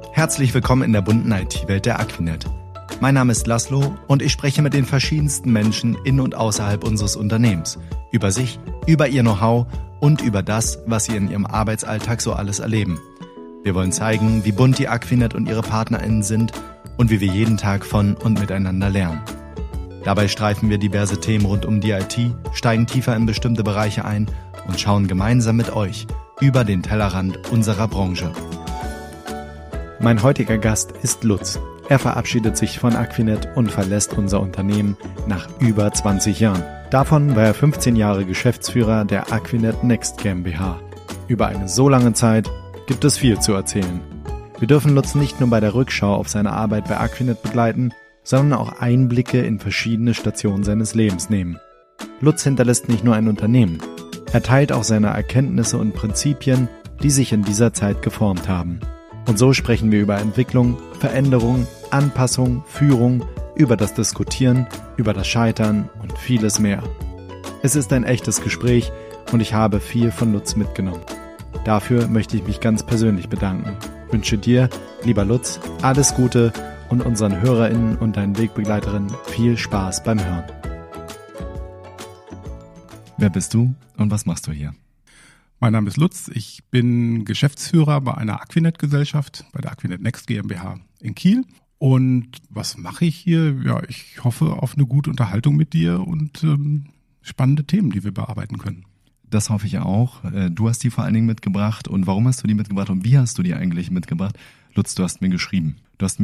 Herzlich willkommen in der bunten IT-Welt der Aquinet. Mein Name ist Laszlo und ich spreche mit den verschiedensten Menschen in und außerhalb unseres Unternehmens. Über sich, über ihr Know-how und über das, was sie in ihrem Arbeitsalltag so alles erleben. Wir wollen zeigen, wie bunt die Aquinet und ihre PartnerInnen sind und wie wir jeden Tag von und miteinander lernen. Dabei streifen wir diverse Themen rund um die IT, steigen tiefer in bestimmte Bereiche ein und schauen gemeinsam mit euch über den Tellerrand unserer Branche. Mein heutiger Gast ist Lutz. Er verabschiedet sich von Aquinet und verlässt unser Unternehmen nach über 20 Jahren. Davon war er 15 Jahre Geschäftsführer der Aquinet Next GmbH. Über eine so lange Zeit gibt es viel zu erzählen. Wir dürfen Lutz nicht nur bei der Rückschau auf seine Arbeit bei Aquinet begleiten, sondern auch Einblicke in verschiedene Stationen seines Lebens nehmen. Lutz hinterlässt nicht nur ein Unternehmen. Er teilt auch seine Erkenntnisse und Prinzipien, die sich in dieser Zeit geformt haben. Und so sprechen wir über Entwicklung, Veränderung, Anpassung, Führung, über das Diskutieren, über das Scheitern und vieles mehr. Es ist ein echtes Gespräch und ich habe viel von Lutz mitgenommen. Dafür möchte ich mich ganz persönlich bedanken. Ich wünsche dir, lieber Lutz, alles Gute und unseren HörerInnen und deinen Wegbegleiterinnen viel Spaß beim Hören. Wer bist du und was machst du hier? Mein Name ist Lutz, ich bin Geschäftsführer bei einer Aquinet-Gesellschaft, bei der Aquinet Next GmbH in Kiel. Und was mache ich hier? Ja, ich hoffe auf eine gute Unterhaltung mit dir und spannende Themen, die wir bearbeiten können. Das hoffe ich auch. Du hast die vor allen Dingen mitgebracht. Und warum hast du die mitgebracht und wie hast du die eigentlich mitgebracht? Lutz, du hast mir geschrieben.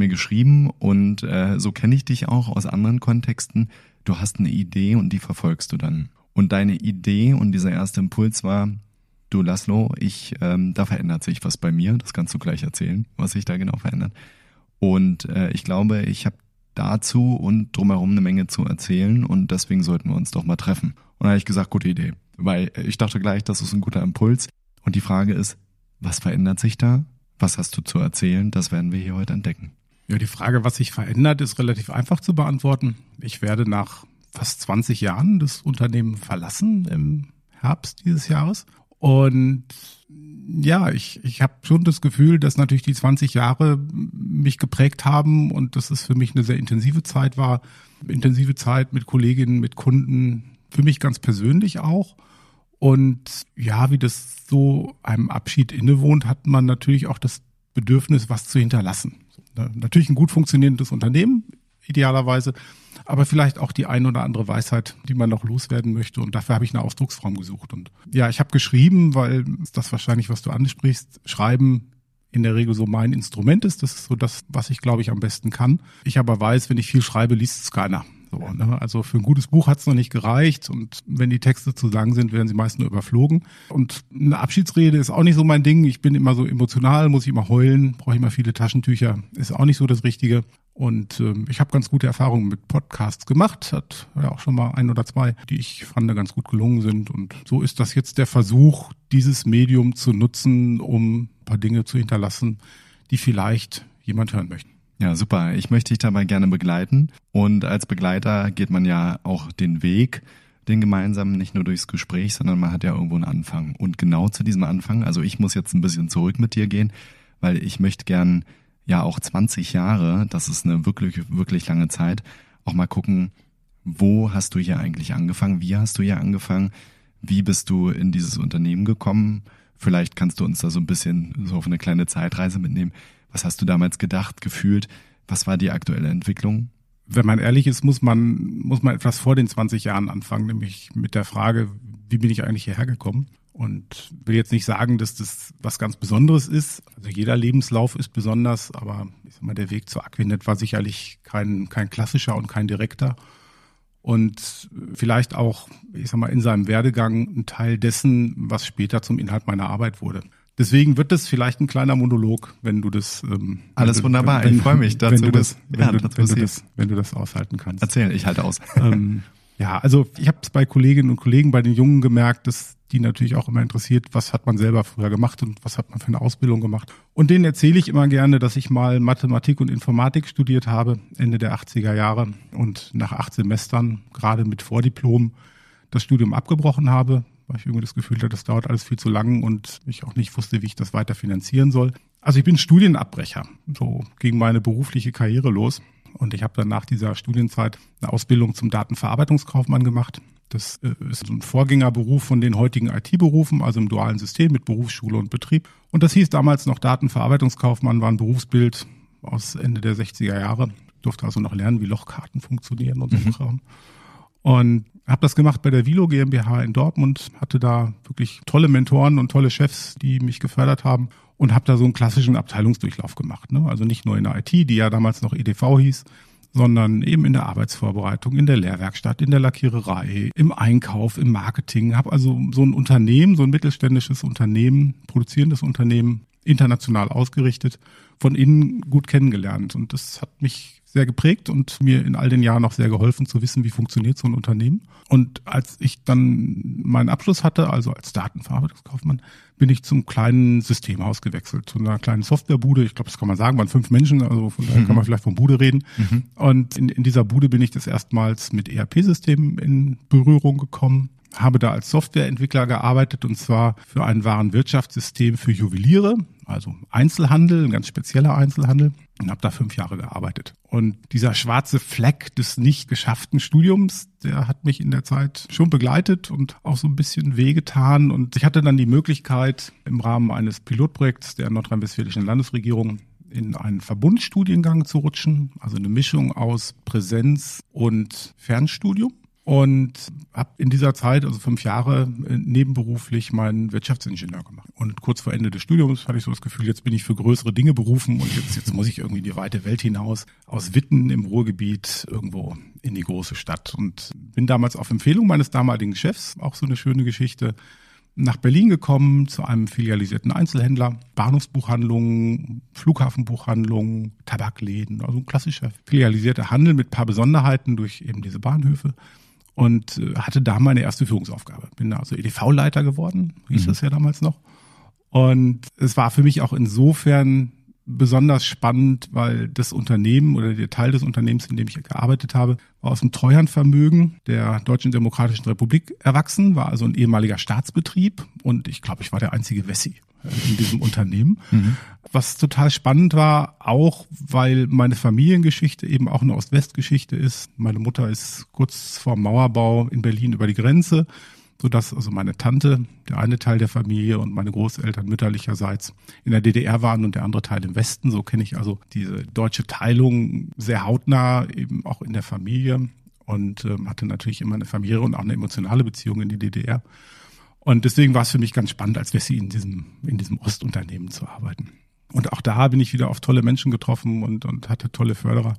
Und so kenne ich dich auch aus anderen Kontexten. Du hast eine Idee und die verfolgst du dann. Und deine Idee und dieser erste Impuls war: Du Laszlo, da verändert sich was bei mir. Das kannst du gleich erzählen, was sich da genau verändert. Und ich glaube, ich habe dazu und drumherum eine Menge zu erzählen und deswegen sollten wir uns doch mal treffen. Und da habe ich gesagt, gute Idee, weil ich dachte gleich, das ist ein guter Impuls. Und die Frage ist, was verändert sich da? Was hast du zu erzählen? Das werden wir hier heute entdecken. Ja, die Frage, was sich verändert, ist relativ einfach zu beantworten. Ich werde nach fast 20 Jahren das Unternehmen verlassen im Herbst dieses Jahres. Und ja, ich habe schon das Gefühl, dass natürlich die 20 Jahre mich geprägt haben und dass es für mich eine sehr intensive Zeit war. Intensive Zeit mit Kolleginnen, mit Kunden, für mich ganz persönlich auch. Und ja, wie das so einem Abschied innewohnt, hat man natürlich auch das Bedürfnis, was zu hinterlassen. Natürlich ein gut funktionierendes Unternehmen, idealerweise, aber vielleicht auch die ein oder andere Weisheit, die man noch loswerden möchte. Und dafür habe ich eine Ausdrucksform gesucht. Und ja, ich habe geschrieben, weil das wahrscheinlich, was du ansprichst, Schreiben in der Regel so mein Instrument ist. Das ist so das, was ich, glaube ich, am besten kann. Ich aber weiß, wenn ich viel schreibe, liest es keiner. So, ne? Also für ein gutes Buch hat es noch nicht gereicht. Und wenn die Texte zu lang sind, werden sie meist nur überflogen. Und eine Abschiedsrede ist auch nicht so mein Ding. Ich bin immer so emotional, muss ich immer heulen, brauche ich immer viele Taschentücher. Ist auch nicht so das Richtige. Und ich habe ganz gute Erfahrungen mit Podcasts gemacht, hat ja auch schon mal 1 oder 2, die ich fand ganz gut gelungen sind. Und so ist das jetzt der Versuch, dieses Medium zu nutzen, um ein paar Dinge zu hinterlassen, die vielleicht jemand hören möchte. Ja, super. Ich möchte dich dabei gerne begleiten. Und als Begleiter geht man ja auch den Weg, den gemeinsamen, nicht nur durchs Gespräch, sondern man hat ja irgendwo einen Anfang. Und genau zu diesem Anfang, also ich muss jetzt ein bisschen zurück mit dir gehen, weil ich möchte gern ja auch 20 Jahre, das ist eine wirklich, wirklich lange Zeit, auch mal gucken, wo hast du hier eigentlich angefangen, wie hast du hier angefangen, wie bist du in dieses Unternehmen gekommen? Vielleicht kannst du uns da so ein bisschen so auf eine kleine Zeitreise mitnehmen. Was hast du damals gedacht, gefühlt? Was war die aktuelle Entwicklung? Wenn man ehrlich ist, muss man etwas vor den 20 Jahren anfangen, nämlich mit der Frage, wie bin ich eigentlich hierher gekommen? Und will jetzt nicht sagen, dass das was ganz Besonderes ist. Also jeder Lebenslauf ist besonders, aber ich sag mal, der Weg zur Aquinet war sicherlich kein klassischer und kein direkter. Und vielleicht auch, ich sag mal, in seinem Werdegang ein Teil dessen, was später zum Inhalt meiner Arbeit wurde. Deswegen wird das vielleicht ein kleiner Monolog, wenn du das alles wunderbar, ich freue mich dazu, wenn du das aushalten kannst. Erzähl, ich halte aus. Ja, also ich habe es bei Kolleginnen und Kollegen, bei den Jungen gemerkt, dass die natürlich auch immer interessiert, was hat man selber früher gemacht und was hat man für eine Ausbildung gemacht. Und denen erzähle ich immer gerne, dass ich mal Mathematik und Informatik studiert habe, Ende der 80er Jahre und nach 8 Semestern, gerade mit Vordiplom, das Studium abgebrochen habe, weil ich irgendwie das Gefühl hatte, das dauert alles viel zu lang und ich auch nicht wusste, wie ich das weiter finanzieren soll. Also ich bin Studienabbrecher. So ging meine berufliche Karriere los. Und ich habe dann nach dieser Studienzeit eine Ausbildung zum Datenverarbeitungskaufmann gemacht. Das ist so ein Vorgängerberuf von den heutigen IT-Berufen, also im dualen System mit Berufsschule und Betrieb. Und das hieß damals noch Datenverarbeitungskaufmann, war ein Berufsbild aus Ende der 60er Jahre. Ich durfte also noch lernen, wie Lochkarten funktionieren und so Kram. Und habe das gemacht bei der Vilo GmbH in Dortmund, hatte da wirklich tolle Mentoren und tolle Chefs, die mich gefördert haben und habe da so einen klassischen Abteilungsdurchlauf gemacht. Ne? Also nicht nur in der IT, die ja damals noch EDV hieß, sondern eben in der Arbeitsvorbereitung, in der Lehrwerkstatt, in der Lackiererei, im Einkauf, im Marketing. Habe also so ein Unternehmen, so ein mittelständisches Unternehmen, produzierendes Unternehmen, international ausgerichtet, von innen gut kennengelernt. Und das hat mich sehr geprägt und mir in all den Jahren auch sehr geholfen zu wissen, wie funktioniert so ein Unternehmen. Und als ich dann meinen Abschluss hatte, also als Datenverarbeitungskaufmann, bin ich zum kleinen Systemhaus gewechselt, zu einer kleinen Softwarebude. Ich glaube, das kann man sagen, waren 5 Menschen, also von daher kann man vielleicht von Bude reden. Und in dieser Bude bin ich das erstmals mit ERP-Systemen in Berührung gekommen. Habe da als Softwareentwickler gearbeitet und zwar für ein Warenwirtschaftssystem für Juweliere, also Einzelhandel, ein ganz spezieller Einzelhandel, und habe da 5 Jahre gearbeitet. Und dieser schwarze Fleck des nicht geschafften Studiums, der hat mich in der Zeit schon begleitet und auch so ein bisschen wehgetan. Und ich hatte dann die Möglichkeit, im Rahmen eines Pilotprojekts der nordrhein-westfälischen Landesregierung in einen Verbundstudiengang zu rutschen, also eine Mischung aus Präsenz und Fernstudium. Und habe in dieser Zeit, also 5 Jahre, nebenberuflich meinen Wirtschaftsingenieur gemacht. Und kurz vor Ende des Studiums hatte ich so das Gefühl, jetzt bin ich für größere Dinge berufen und jetzt muss ich irgendwie in die weite Welt hinaus, aus Witten im Ruhrgebiet irgendwo in die große Stadt. Und bin damals auf Empfehlung meines damaligen Chefs, auch so eine schöne Geschichte, nach Berlin gekommen zu einem filialisierten Einzelhändler, Bahnhofsbuchhandlungen, Flughafenbuchhandlungen, Tabakläden, also ein klassischer filialisierter Handel mit ein paar Besonderheiten durch eben diese Bahnhöfe. Und hatte da meine erste Führungsaufgabe. Bin da also EDV-Leiter geworden, hieß das ja damals noch. Und es war für mich auch insofern besonders spannend, weil das Unternehmen oder der Teil des Unternehmens, in dem ich gearbeitet habe, war aus dem Treuhandvermögen der Deutschen Demokratischen Republik erwachsen, war also ein ehemaliger Staatsbetrieb. Und ich glaube, ich war der einzige Wessi in diesem Unternehmen. Was total spannend war, auch weil meine Familiengeschichte eben auch eine Ost-West-Geschichte ist. Meine Mutter ist kurz vor dem Mauerbau in Berlin über die Grenze, sodass also meine Tante, der eine Teil der Familie, und meine Großeltern mütterlicherseits in der DDR waren und der andere Teil im Westen. So kenne ich also diese deutsche Teilung sehr hautnah, eben auch in der Familie, und hatte natürlich immer eine Familie und auch eine emotionale Beziehung in die DDR. Und deswegen war es für mich ganz spannend, als Wessi in diesem Ostunternehmen zu arbeiten. Und auch da bin ich wieder auf tolle Menschen getroffen und hatte tolle Förderer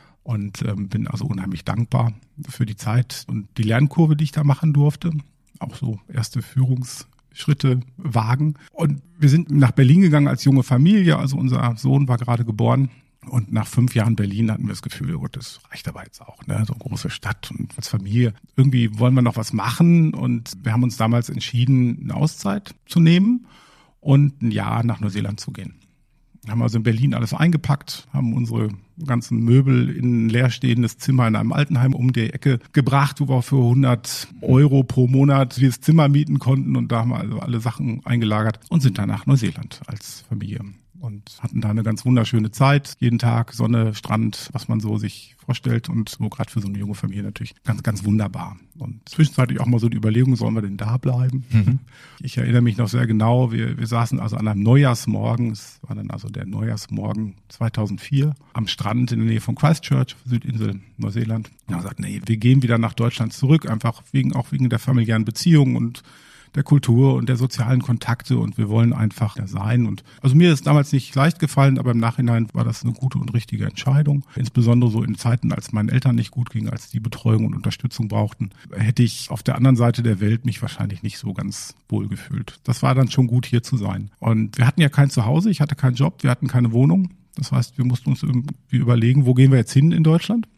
und bin also unheimlich dankbar für die Zeit und die Lernkurve, die ich da machen durfte. Auch so erste Führungsschritte wagen. Und wir sind nach Berlin gegangen als junge Familie. Also unser Sohn war gerade geboren. Und nach 5 Jahren Berlin hatten wir das Gefühl, oh Gott, das reicht aber jetzt auch, ne? So eine große Stadt und als Familie. Irgendwie wollen wir noch was machen. Und wir haben uns damals entschieden, eine Auszeit zu nehmen und ein Jahr nach Neuseeland zu gehen. Wir haben also in Berlin alles eingepackt, haben unsere ganzen Möbel in ein leerstehendes Zimmer in einem Altenheim um die Ecke gebracht, wo wir für 100 € pro Monat dieses Zimmer mieten konnten. Und da haben wir also alle Sachen eingelagert und sind dann nach Neuseeland als Familie. Und hatten da eine ganz wunderschöne Zeit. Jeden Tag Sonne, Strand, was man so sich vorstellt. Und so gerade für so eine junge Familie natürlich ganz, ganz wunderbar. Und zwischenzeitlich auch mal so die Überlegung, sollen wir denn da bleiben? Ich erinnere mich noch sehr genau, wir saßen also an einem Neujahrsmorgen, es war dann also der Neujahrsmorgen 2004, am Strand in der Nähe von Christchurch, Südinsel Neuseeland. Und haben gesagt, nee, wir gehen wieder nach Deutschland zurück, einfach wegen der familiären Beziehungen und der Kultur und der sozialen Kontakte, und wir wollen einfach da sein. Und also mir ist damals nicht leicht gefallen, aber im Nachhinein war das eine gute und richtige Entscheidung. Insbesondere so in Zeiten, als meinen Eltern nicht gut ging, als die Betreuung und Unterstützung brauchten, hätte ich auf der anderen Seite der Welt mich wahrscheinlich nicht so ganz wohl gefühlt. Das war dann schon gut, hier zu sein. Und wir hatten ja kein Zuhause, ich hatte keinen Job, wir hatten keine Wohnung. Das heißt, wir mussten uns irgendwie überlegen, wo gehen wir jetzt hin in Deutschland?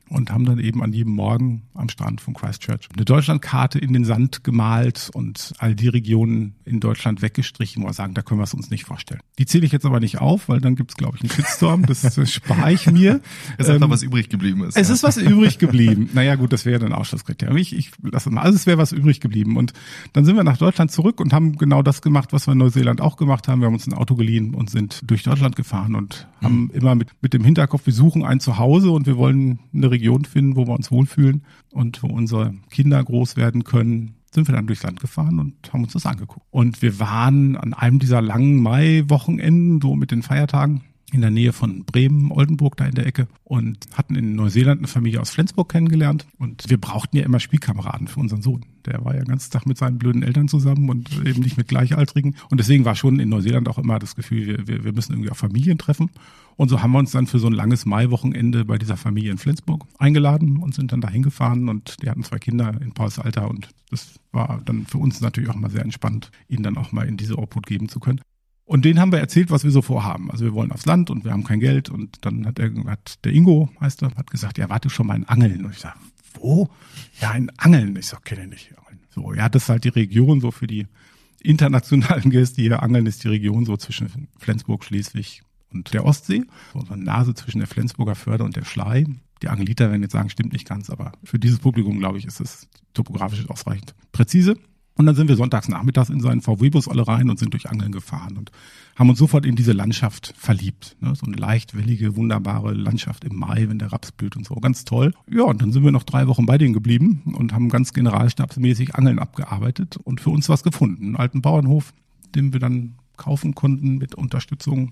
und haben dann eben an jedem Morgen am Strand von Christchurch eine Deutschlandkarte in den Sand gemalt und all die Regionen in Deutschland weggestrichen, wo wir sagen, da können wir es uns nicht vorstellen. Die zähle ich jetzt aber nicht auf, weil dann gibt es, glaube ich, einen Shitstorm. Das spare ich mir. Es ist einfach was übrig geblieben ist. Es ist was übrig geblieben. Naja gut, das wäre dann Ausschlusskriterium. Ich lasse mal. Also es wäre was übrig geblieben. Und dann sind wir nach Deutschland zurück und haben genau das gemacht, was wir in Neuseeland auch gemacht haben. Wir haben uns ein Auto geliehen und sind durch Deutschland gefahren und haben immer mit dem Hinterkopf, wir suchen ein Zuhause und wir wollen eine Region finden, wo wir uns wohlfühlen und wo unsere Kinder groß werden können. Sind wir dann durchs Land gefahren und haben uns das angeguckt. Und wir waren an einem dieser langen Mai-Wochenenden, so mit den Feiertagen, in der Nähe von Bremen, Oldenburg, da in der Ecke, und hatten in Neuseeland eine Familie aus Flensburg kennengelernt. Und wir brauchten ja immer Spielkameraden für unseren Sohn. Der war ja den ganzen Tag mit seinen blöden Eltern zusammen und eben nicht mit Gleichaltrigen. Und deswegen war schon in Neuseeland auch immer das Gefühl, wir müssen irgendwie auch Familien treffen. Und so haben wir uns dann für so ein langes Mai-Wochenende bei dieser Familie in Flensburg eingeladen und sind dann da hingefahren. Und die hatten 2 Kinder in Pauls Alter. Und das war dann für uns natürlich auch mal sehr entspannt, ihnen dann auch mal in diese Obhut geben zu können. Und denen haben wir erzählt, was wir so vorhaben. Also wir wollen aufs Land und wir haben kein Geld. Und dann hat der Ingo, heißt er, hat gesagt, ja, warte schon mal in Angeln. Und ich sage, wo? Ja, in Angeln. Ich sage, kenne ich nicht. So, ja, das ist halt die Region so für die internationalen Gäste, die hier angeln, ist die Region so zwischen Flensburg, Schleswig und der Ostsee. So eine Nase zwischen der Flensburger Förde und der Schlei. Die Angeliter werden jetzt sagen, stimmt nicht ganz, aber für dieses Publikum, glaube ich, ist es topografisch ausreichend präzise. Und dann sind wir sonntags nachmittags in seinen VW-Bus alle rein und sind durch Angeln gefahren und haben uns sofort in diese Landschaft verliebt. Ne? So eine leicht wellige, wunderbare Landschaft im Mai, wenn der Raps blüht und so. Ganz toll. Ja, und dann sind wir noch 3 Wochen bei denen geblieben und haben ganz generalstabsmäßig Angeln abgearbeitet und für uns was gefunden. Einen alten Bauernhof, den wir dann kaufen konnten mit Unterstützung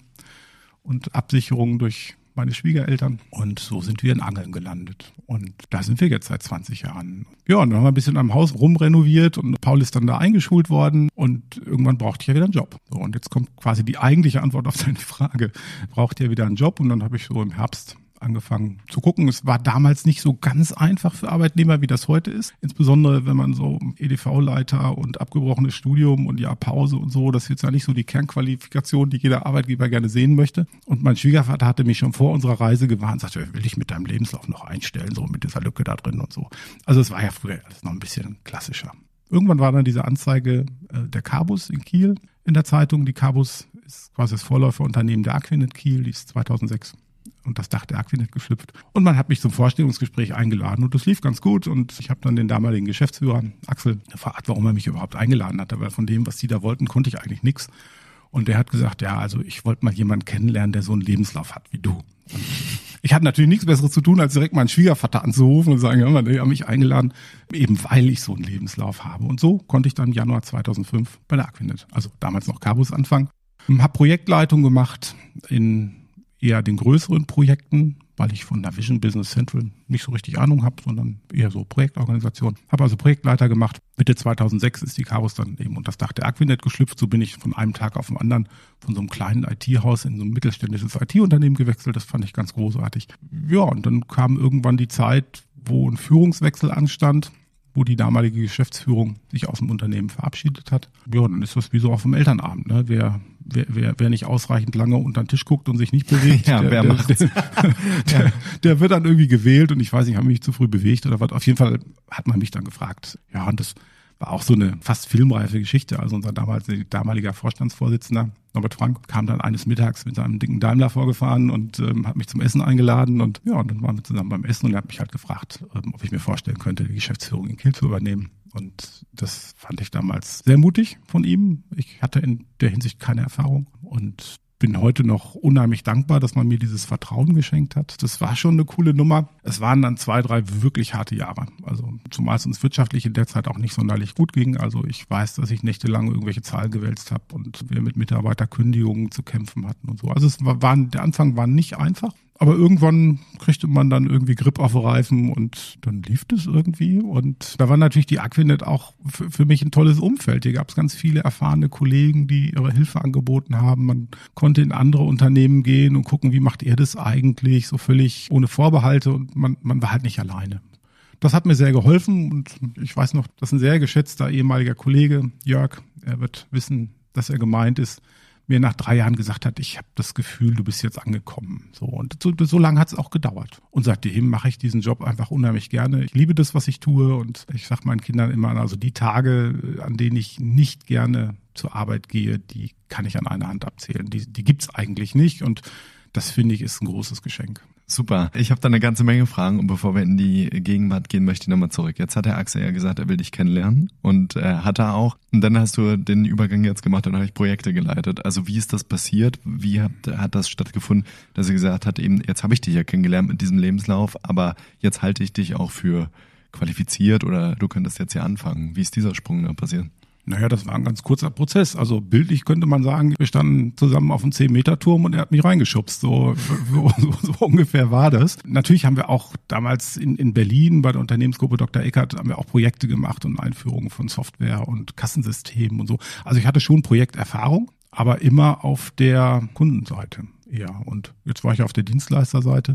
und Absicherung durch meine Schwiegereltern. Und so sind wir in Angeln gelandet. Und da sind wir jetzt seit 20 Jahren. Ja, und dann haben wir ein bisschen am Haus rumrenoviert und Paul ist dann da eingeschult worden und irgendwann brauchte ich ja wieder einen Job. So, und jetzt kommt quasi die eigentliche Antwort auf deine Frage. Braucht ihr wieder einen Job? Und dann habe ich so im Herbst angefangen zu gucken. Es war damals nicht so ganz einfach für Arbeitnehmer, wie das heute ist. Insbesondere, wenn man so EDV-Leiter und abgebrochenes Studium und Jahr Pause und so, das ist jetzt ja nicht so die Kernqualifikation, die jeder Arbeitgeber gerne sehen möchte. Und mein Schwiegervater hatte mich schon vor unserer Reise gewarnt, sagte, will ich mit deinem Lebenslauf noch einstellen, so mit dieser Lücke da drin und so. Also es war ja früher alles noch ein bisschen klassischer. Irgendwann war dann diese Anzeige der Carbus in Kiel in der Zeitung. Die Carbus ist quasi das Vorläuferunternehmen der Aquinet Kiel, die ist 2006 und das Dach der Aquinet geschlüpft. Und man hat mich zum Vorstellungsgespräch eingeladen und das lief ganz gut. Und ich habe dann den damaligen Geschäftsführer, Axel, gefragt, warum er mich überhaupt eingeladen hat. Weil von dem, was die da wollten, konnte ich eigentlich nichts. Und der hat gesagt, ja, also ich wollte mal jemanden kennenlernen, der so einen Lebenslauf hat wie du. Und ich hatte natürlich nichts Besseres zu tun, als direkt meinen Schwiegervater anzurufen und zu sagen, ja, die haben mich eingeladen, eben weil ich so einen Lebenslauf habe. Und so konnte ich dann im Januar 2005 bei der Aquinet, also damals noch Carbus, anfangen. Habe Projektleitung gemacht in eher den größeren Projekten, weil ich von der Vision Business Central nicht so richtig Ahnung habe, sondern eher so Projektorganisation. Habe also Projektleiter gemacht. Mitte 2006 ist die Carbus dann eben unter das Dach der Aquinet geschlüpft. So bin ich von einem Tag auf den anderen von so einem kleinen IT-Haus in so ein mittelständisches IT-Unternehmen gewechselt. Das fand ich ganz großartig. Ja, und dann kam irgendwann die Zeit, wo ein Führungswechsel anstand, wo die damalige Geschäftsführung sich aus dem Unternehmen verabschiedet hat. Ja, dann ist das wie so auf dem Elternabend. Ne? Wer nicht ausreichend lange unter den Tisch guckt und sich nicht bewegt, ja, der wird dann irgendwie gewählt und ich weiß nicht, habe mich zu früh bewegt oder was. Auf jeden Fall hat man mich dann gefragt. Ja, und das war auch so eine fast filmreife Geschichte. Also unser damaliger Vorstandsvorsitzender, Norbert Frank, kam dann eines Mittags mit seinem dicken Daimler vorgefahren und hat mich zum Essen eingeladen. Und ja, und dann waren wir zusammen beim Essen und er hat mich halt gefragt, ob ich mir vorstellen könnte, die Geschäftsführung in Kiel zu übernehmen. Und das fand ich damals sehr mutig von ihm. Ich hatte in der Hinsicht keine Erfahrung und bin heute noch unheimlich dankbar, dass man mir dieses Vertrauen geschenkt hat. Das war schon eine coole Nummer. Es waren dann 2, 3 wirklich harte Jahre. Also zumal es uns wirtschaftlich in der Zeit auch nicht sonderlich gut ging. Also ich weiß, dass ich nächtelang irgendwelche Zahlen gewälzt habe und wir mit Mitarbeiterkündigungen zu kämpfen hatten und so. Also der Anfang war nicht einfach. Aber irgendwann kriegte man dann irgendwie Grip auf die Reifen und dann lief das irgendwie. Und da war natürlich die Aquinet auch für mich ein tolles Umfeld. Hier gab es ganz viele erfahrene Kollegen, die ihre Hilfe angeboten haben. Man konnte in andere Unternehmen gehen und gucken, wie macht ihr das eigentlich, so völlig ohne Vorbehalte. Und man war halt nicht alleine. Das hat mir sehr geholfen und ich weiß noch, dass ein sehr geschätzter ehemaliger Kollege, Jörg, er wird wissen, dass er gemeint ist, mir nach 3 Jahren gesagt hat, ich habe das Gefühl, du bist jetzt angekommen. Und so lange hat es auch gedauert. Und seitdem mache ich diesen Job einfach unheimlich gerne. Ich liebe das, was ich tue, und ich sage meinen Kindern immer, also die Tage, an denen ich nicht gerne zur Arbeit gehe, die kann ich an einer Hand abzählen. Die gibt's eigentlich nicht, und das, finde ich, ist ein großes Geschenk. Super. Ich habe da eine ganze Menge Fragen, und bevor wir in die Gegenwart gehen, möchte ich nochmal zurück. Jetzt hat der Axel ja gesagt, er will dich kennenlernen, und hat er auch. Und dann hast du den Übergang jetzt gemacht und habe ich Projekte geleitet. Also wie ist das passiert? Wie hat das stattgefunden, dass er gesagt hat, eben jetzt habe ich dich ja kennengelernt mit diesem Lebenslauf, aber jetzt halte ich dich auch für qualifiziert, oder du könntest jetzt ja anfangen. Wie ist dieser Sprung da passiert? Naja, das war ein ganz kurzer Prozess. Also bildlich könnte man sagen, wir standen zusammen auf einem 10-Meter-Turm und er hat mich reingeschubst. So ungefähr war das. Natürlich haben wir auch damals in Berlin bei der Unternehmensgruppe Dr. Eckert haben wir auch Projekte gemacht und Einführungen von Software und Kassensystemen und so. Also ich hatte schon Projekterfahrung, aber immer auf der Kundenseite eher. Und jetzt war ich auf der Dienstleisterseite.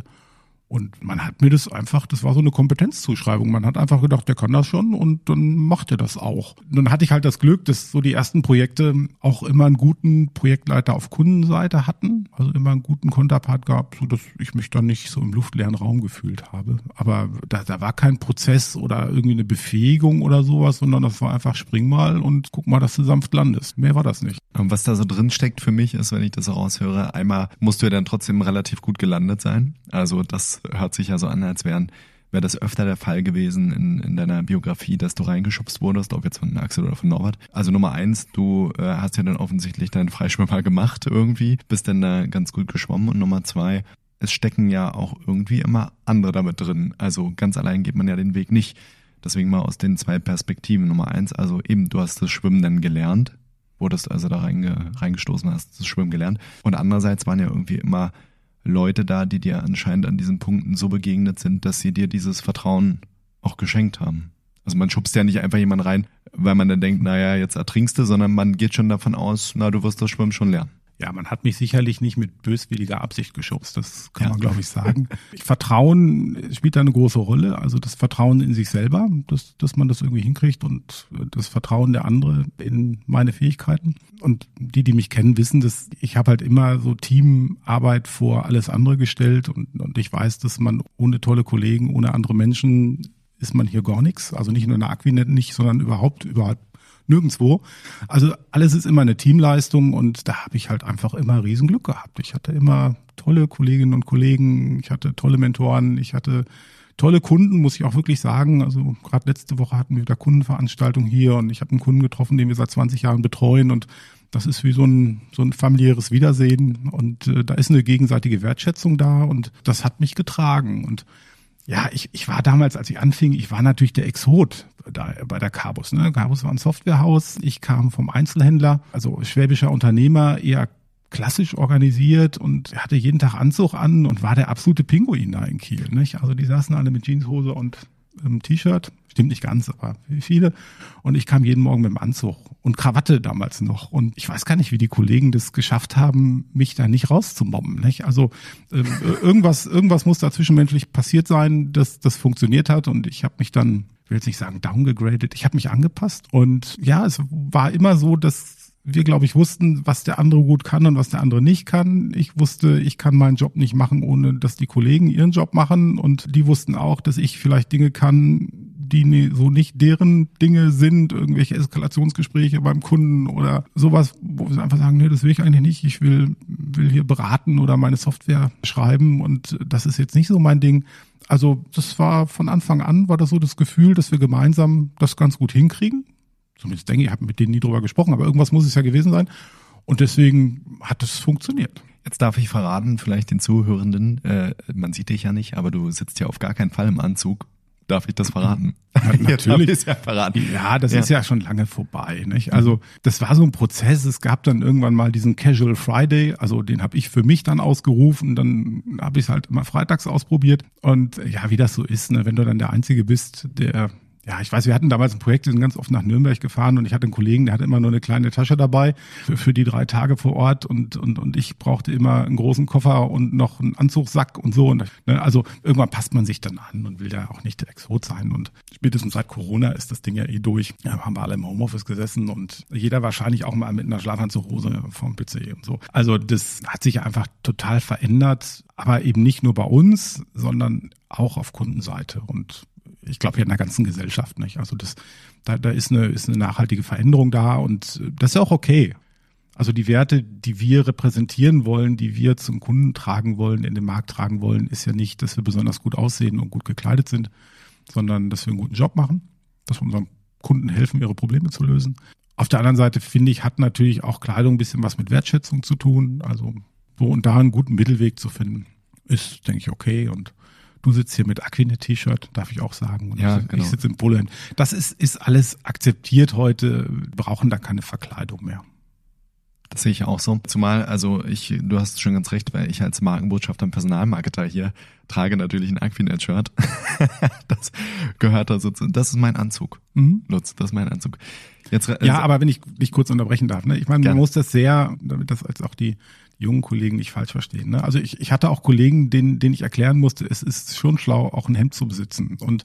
Und man hat mir das war so eine Kompetenzzuschreibung. Man hat einfach gedacht, der kann das schon, und dann macht er das auch. Und dann hatte ich halt das Glück, dass so die ersten Projekte auch immer einen guten Projektleiter auf Kundenseite hatten. Also immer einen guten Konterpart gab, so dass ich mich dann nicht so im luftleeren Raum gefühlt habe. Aber da war kein Prozess oder irgendwie eine Befähigung oder sowas, sondern das war einfach spring mal und guck mal, dass du sanft landest. Mehr war das nicht. Und was da so drin steckt für mich ist, wenn ich das so raushöre, einmal musst du ja dann trotzdem relativ gut gelandet sein. Also das hört sich ja so an, als wäre das öfter der Fall gewesen in deiner Biografie, dass du reingeschubst wurdest, ob jetzt von Axel oder von Norbert. Also Nummer 1, du hast ja dann offensichtlich deinen Freischwimmer gemacht irgendwie, bist dann da ganz gut geschwommen. Und Nummer 2, es stecken ja auch irgendwie immer andere damit drin. Also ganz allein geht man ja den Weg nicht. Deswegen mal aus den 2 Perspektiven. Nummer 1, also eben, du hast das Schwimmen dann gelernt, wurdest also da reingestoßen, hast das Schwimmen gelernt. Und andererseits waren ja irgendwie immer Leute da, die dir anscheinend an diesen Punkten so begegnet sind, dass sie dir dieses Vertrauen auch geschenkt haben. Also man schubst ja nicht einfach jemanden rein, weil man dann denkt, naja, jetzt ertrinkst du, sondern man geht schon davon aus, du wirst das Schwimmen schon lernen. Ja, man hat mich sicherlich nicht mit böswilliger Absicht geschubst, das kann man, glaube ich, sagen. Vertrauen spielt da eine große Rolle, also das Vertrauen in sich selber, dass man das irgendwie hinkriegt, und das Vertrauen der andere in meine Fähigkeiten. Und die mich kennen, wissen, dass ich habe halt immer so Teamarbeit vor alles andere gestellt, und ich weiß, dass man ohne tolle Kollegen, ohne andere Menschen ist man hier gar nichts. Also nicht nur in der Aquinet nicht, sondern überhaupt nirgendwo. Also alles ist immer eine Teamleistung, und da habe ich halt einfach immer Riesenglück gehabt. Ich hatte immer tolle Kolleginnen und Kollegen, ich hatte tolle Mentoren, ich hatte tolle Kunden, muss ich auch wirklich sagen. Also gerade letzte Woche hatten wir wieder Kundenveranstaltung hier, und ich habe einen Kunden getroffen, den wir seit 20 Jahren betreuen, und das ist wie so ein familiäres Wiedersehen, und da ist eine gegenseitige Wertschätzung da, und das hat mich getragen. Und ja, ich war damals, als ich anfing, ich war natürlich der Exot da bei der Carbus. Ne? Carbus war ein Softwarehaus. Ich kam vom Einzelhändler, also schwäbischer Unternehmer, eher klassisch organisiert, und hatte jeden Tag Anzug an und war der absolute Pinguin da in Kiel. Nicht? Also die saßen alle mit Jeanshose und T-Shirt. Stimmt nicht ganz, aber viele. Und ich kam jeden Morgen mit dem Anzug und Krawatte damals noch. Und ich weiß gar nicht, wie die Kollegen das geschafft haben, mich da nicht rauszumobben. Nicht? Also irgendwas muss da zwischenmenschlich passiert sein, dass das funktioniert hat. Und ich habe mich dann, ich will jetzt nicht sagen downgegradet, ich habe mich angepasst. Und ja, es war immer so, dass wir, glaube ich, wussten, was der andere gut kann und was der andere nicht kann. Ich wusste, ich kann meinen Job nicht machen, ohne dass die Kollegen ihren Job machen. Und die wussten auch, dass ich vielleicht Dinge kann, die so nicht deren Dinge sind, irgendwelche Eskalationsgespräche beim Kunden oder sowas, wo wir einfach sagen, nee, das will ich eigentlich nicht. Ich will hier beraten oder meine Software schreiben, und das ist jetzt nicht so mein Ding. Also das war von Anfang an, war das so das Gefühl, dass wir gemeinsam das ganz gut hinkriegen. Zumindest denke ich, habe mit denen nie drüber gesprochen, aber irgendwas muss es ja gewesen sein. Und deswegen hat es funktioniert. Jetzt darf ich verraten, vielleicht den Zuhörenden, man sieht dich ja nicht, aber du sitzt ja auf gar keinen Fall im Anzug. Darf ich das verraten? Ja, natürlich. Jetzt ja verraten. Ja, das ist ja schon lange vorbei. Nicht? Also das war so ein Prozess. Es gab dann irgendwann mal diesen Casual Friday. Also den habe ich für mich dann ausgerufen. Dann habe ich es halt immer freitags ausprobiert. Und ja, wie das so ist, ne? Wenn du dann der Einzige bist, der Ja, ich weiß, wir hatten damals ein Projekt, wir sind ganz oft nach Nürnberg gefahren und ich hatte einen Kollegen, der hatte immer nur eine kleine Tasche dabei für die 3 Tage vor Ort und ich brauchte immer einen großen Koffer und noch einen Anzugssack und so. Und, also irgendwann passt man sich dann an und will ja auch nicht der Exot sein. Und spätestens seit Corona ist das Ding ja durch. Ja, haben wir alle im Homeoffice gesessen und jeder wahrscheinlich auch mal mit einer Schlafanzughose vom PC und so. Also das hat sich einfach total verändert, aber eben nicht nur bei uns, sondern auch auf Kundenseite und ich glaube hier in der ganzen Gesellschaft nicht. Also da ist eine nachhaltige Veränderung da und das ist ja auch okay. Also die Werte, die wir repräsentieren wollen, die wir zum Kunden tragen wollen, in den Markt tragen wollen, ist ja nicht, dass wir besonders gut aussehen und gut gekleidet sind, sondern dass wir einen guten Job machen, dass wir unseren Kunden helfen, ihre Probleme zu lösen. Auf der anderen Seite finde ich, hat natürlich auch Kleidung ein bisschen was mit Wertschätzung zu tun. Also so und da einen guten Mittelweg zu finden, ist, denke ich, okay. Und du sitzt hier mit Aquinet-T-Shirt, darf ich auch sagen. Und ja, ich sitze im Pullover. Das ist alles akzeptiert heute. Wir brauchen da keine Verkleidung mehr. Das sehe ich auch so. Zumal, du hast schon ganz recht, weil ich als Markenbotschafter und Personalmarketer hier trage natürlich ein Aquinet-Shirt. Das gehört da sozusagen. Das ist mein Anzug. Lutz, das ist mein Anzug. Jetzt, aber wenn ich dich kurz unterbrechen darf, ne? Ich meine, man muss das sehr, damit das als auch die jungen Kollegen nicht falsch verstehen. Ne? Also ich hatte auch Kollegen, denen ich erklären musste, es ist schon schlau, auch ein Hemd zu besitzen. Und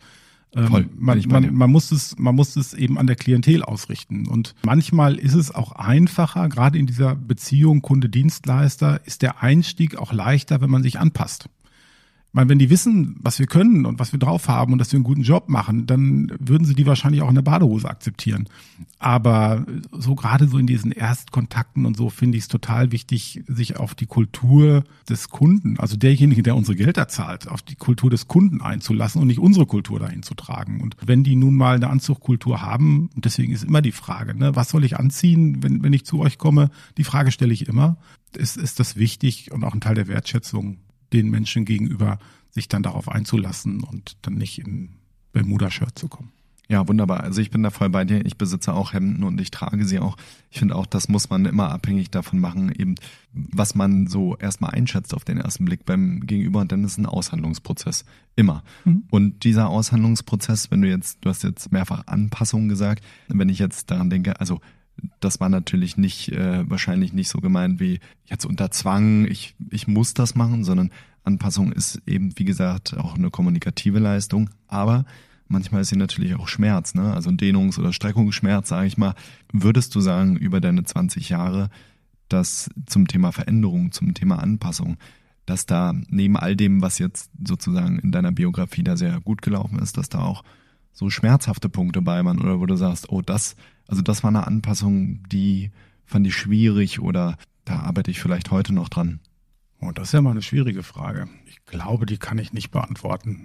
man muss es eben an der Klientel ausrichten. Und manchmal ist es auch einfacher, gerade in dieser Beziehung Kunde-Dienstleister, ist der Einstieg auch leichter, wenn man sich anpasst. Ich meine, wenn die wissen, was wir können und was wir drauf haben und dass wir einen guten Job machen, dann würden sie die wahrscheinlich auch in der Badehose akzeptieren. Aber so gerade so in diesen Erstkontakten und so finde ich es total wichtig, sich auf die Kultur des Kunden, also derjenige, der unsere Gelder zahlt, auf die Kultur des Kunden einzulassen und nicht unsere Kultur dahin zu tragen. Und wenn die nun mal eine Anzugkultur haben, und deswegen ist immer die Frage, ne, was soll ich anziehen, wenn ich zu euch komme? Die Frage stelle ich immer. Ist das wichtig und auch ein Teil der Wertschätzung, den Menschen gegenüber sich dann darauf einzulassen und dann nicht in Bermuda-Shirt zu kommen. Ja, wunderbar. Also ich bin da voll bei dir. Ich besitze auch Hemden und ich trage sie auch. Ich finde auch, das muss man immer abhängig davon machen, eben was man so erstmal einschätzt auf den ersten Blick beim Gegenüber. Und dann ist ein Aushandlungsprozess. Immer. Und dieser Aushandlungsprozess, du hast jetzt mehrfach Anpassungen gesagt, wenn ich jetzt daran denke, also das war natürlich wahrscheinlich nicht so gemeint wie jetzt unter Zwang, ich muss das machen, sondern Anpassung ist eben, wie gesagt, auch eine kommunikative Leistung. Aber manchmal ist sie natürlich auch Schmerz, ne? Also Dehnungs- oder Streckungsschmerz, sage ich mal. Würdest du sagen, über deine 20 Jahre, dass zum Thema Veränderung, zum Thema Anpassung, dass da neben all dem, was jetzt sozusagen in deiner Biografie da sehr gut gelaufen ist, dass da auch so schmerzhafte Punkte bei waren oder wo du sagst, oh, das war eine Anpassung, die fand ich schwierig oder da arbeite ich vielleicht heute noch dran? Oh, das ist ja mal eine schwierige Frage. Ich glaube, die kann ich nicht beantworten.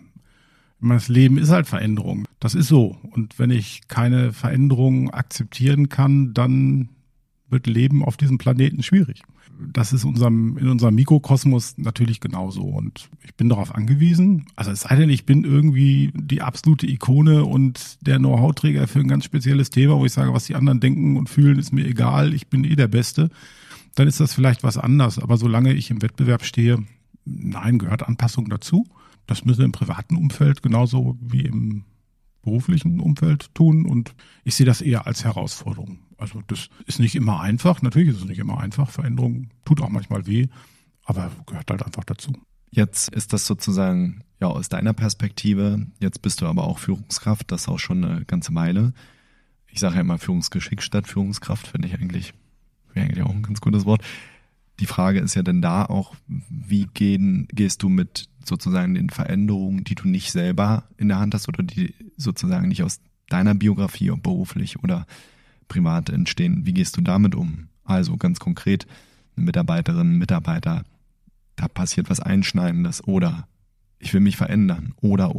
Das Leben ist halt Veränderung. Das ist so. Und wenn ich keine Veränderung akzeptieren kann, dann wird Leben auf diesem Planeten schwierig. Das ist in unserem Mikrokosmos natürlich genauso. Und ich bin darauf angewiesen. Also es sei denn, ich bin irgendwie die absolute Ikone und der Know-how-Träger für ein ganz spezielles Thema, wo ich sage, was die anderen denken und fühlen, ist mir egal. Ich bin der Beste. Dann ist das vielleicht was anderes. Aber solange ich im Wettbewerb stehe, nein, gehört Anpassung dazu. Das müssen wir im privaten Umfeld genauso wie im beruflichen Umfeld tun. Und ich sehe das eher als Herausforderung. Also das ist nicht immer einfach. Natürlich ist es nicht immer einfach. Veränderung tut auch manchmal weh, aber gehört halt einfach dazu. Jetzt ist das sozusagen ja aus deiner Perspektive. Jetzt bist du aber auch Führungskraft. Das auch schon eine ganze Weile. Ich sage ja immer Führungsgeschick statt Führungskraft. Finde ich eigentlich auch ein ganz gutes Wort. Die Frage ist ja dann da auch, wie gehst du mit sozusagen den Veränderungen, die du nicht selber in der Hand hast oder die sozusagen nicht aus deiner Biografie, ob beruflich oder privat entstehen, wie gehst du damit um? Also ganz konkret, eine Mitarbeiterin, Mitarbeiter, da passiert was Einschneidendes oder ich will mich verändern oder.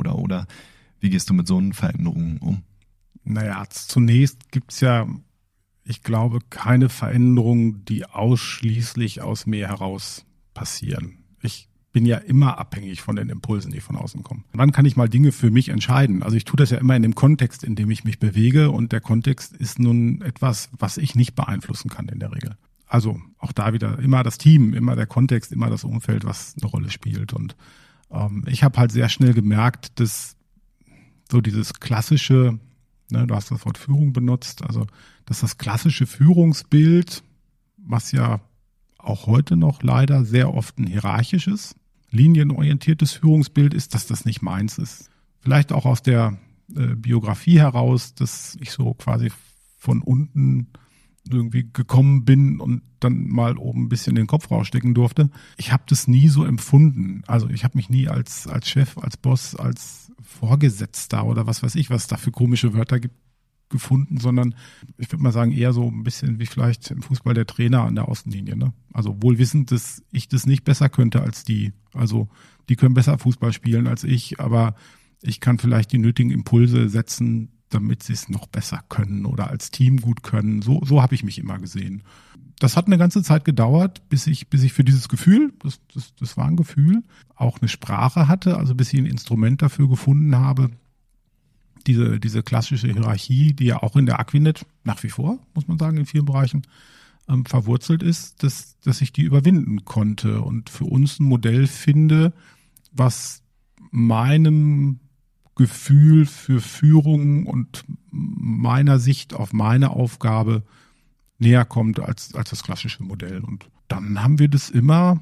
Wie gehst du mit so einen Veränderungen um? Naja, zunächst gibt's ja, ich glaube, keine Veränderungen, die ausschließlich aus mir heraus passieren. Ich bin ja immer abhängig von den Impulsen, die von außen kommen. Wann kann ich mal Dinge für mich entscheiden? Also ich tue das ja immer in dem Kontext, in dem ich mich bewege und der Kontext ist nun etwas, was ich nicht beeinflussen kann in der Regel. Also auch da wieder immer das Team, immer der Kontext, immer das Umfeld, was eine Rolle spielt. Und ich habe halt sehr schnell gemerkt, dass so dieses klassische, ne, du hast das Wort Führung benutzt, also dass das klassische Führungsbild, was ja auch heute noch leider sehr oft ein hierarchisches, linienorientiertes Führungsbild ist, dass das nicht meins ist. Vielleicht auch aus der Biografie heraus, dass ich so quasi von unten irgendwie gekommen bin und dann mal oben ein bisschen den Kopf rausstecken durfte. Ich habe das nie so empfunden. Also ich habe mich nie als Chef, als Boss, als Vorgesetzter oder was weiß ich, was da für komische Wörter gibt, gefunden, sondern ich würde mal sagen, eher so ein bisschen wie vielleicht im Fußball der Trainer an der Außenlinie. Ne? Also wohl wissend, dass ich das nicht besser könnte als die. Also die können besser Fußball spielen als ich, aber ich kann vielleicht die nötigen Impulse setzen, damit sie es noch besser können oder als Team gut können. So habe ich mich immer gesehen. Das hat eine ganze Zeit gedauert, bis ich für dieses Gefühl, das war ein Gefühl, auch eine Sprache hatte, also bis ich ein Instrument dafür gefunden habe, diese klassische Hierarchie, die ja auch in der Akvinet nach wie vor, muss man sagen, in vielen Bereichen verwurzelt ist, dass ich die überwinden konnte und für uns ein Modell finde, was meinem Gefühl für Führung und meiner Sicht auf meine Aufgabe näher kommt als das klassische Modell. Und dann haben wir das immer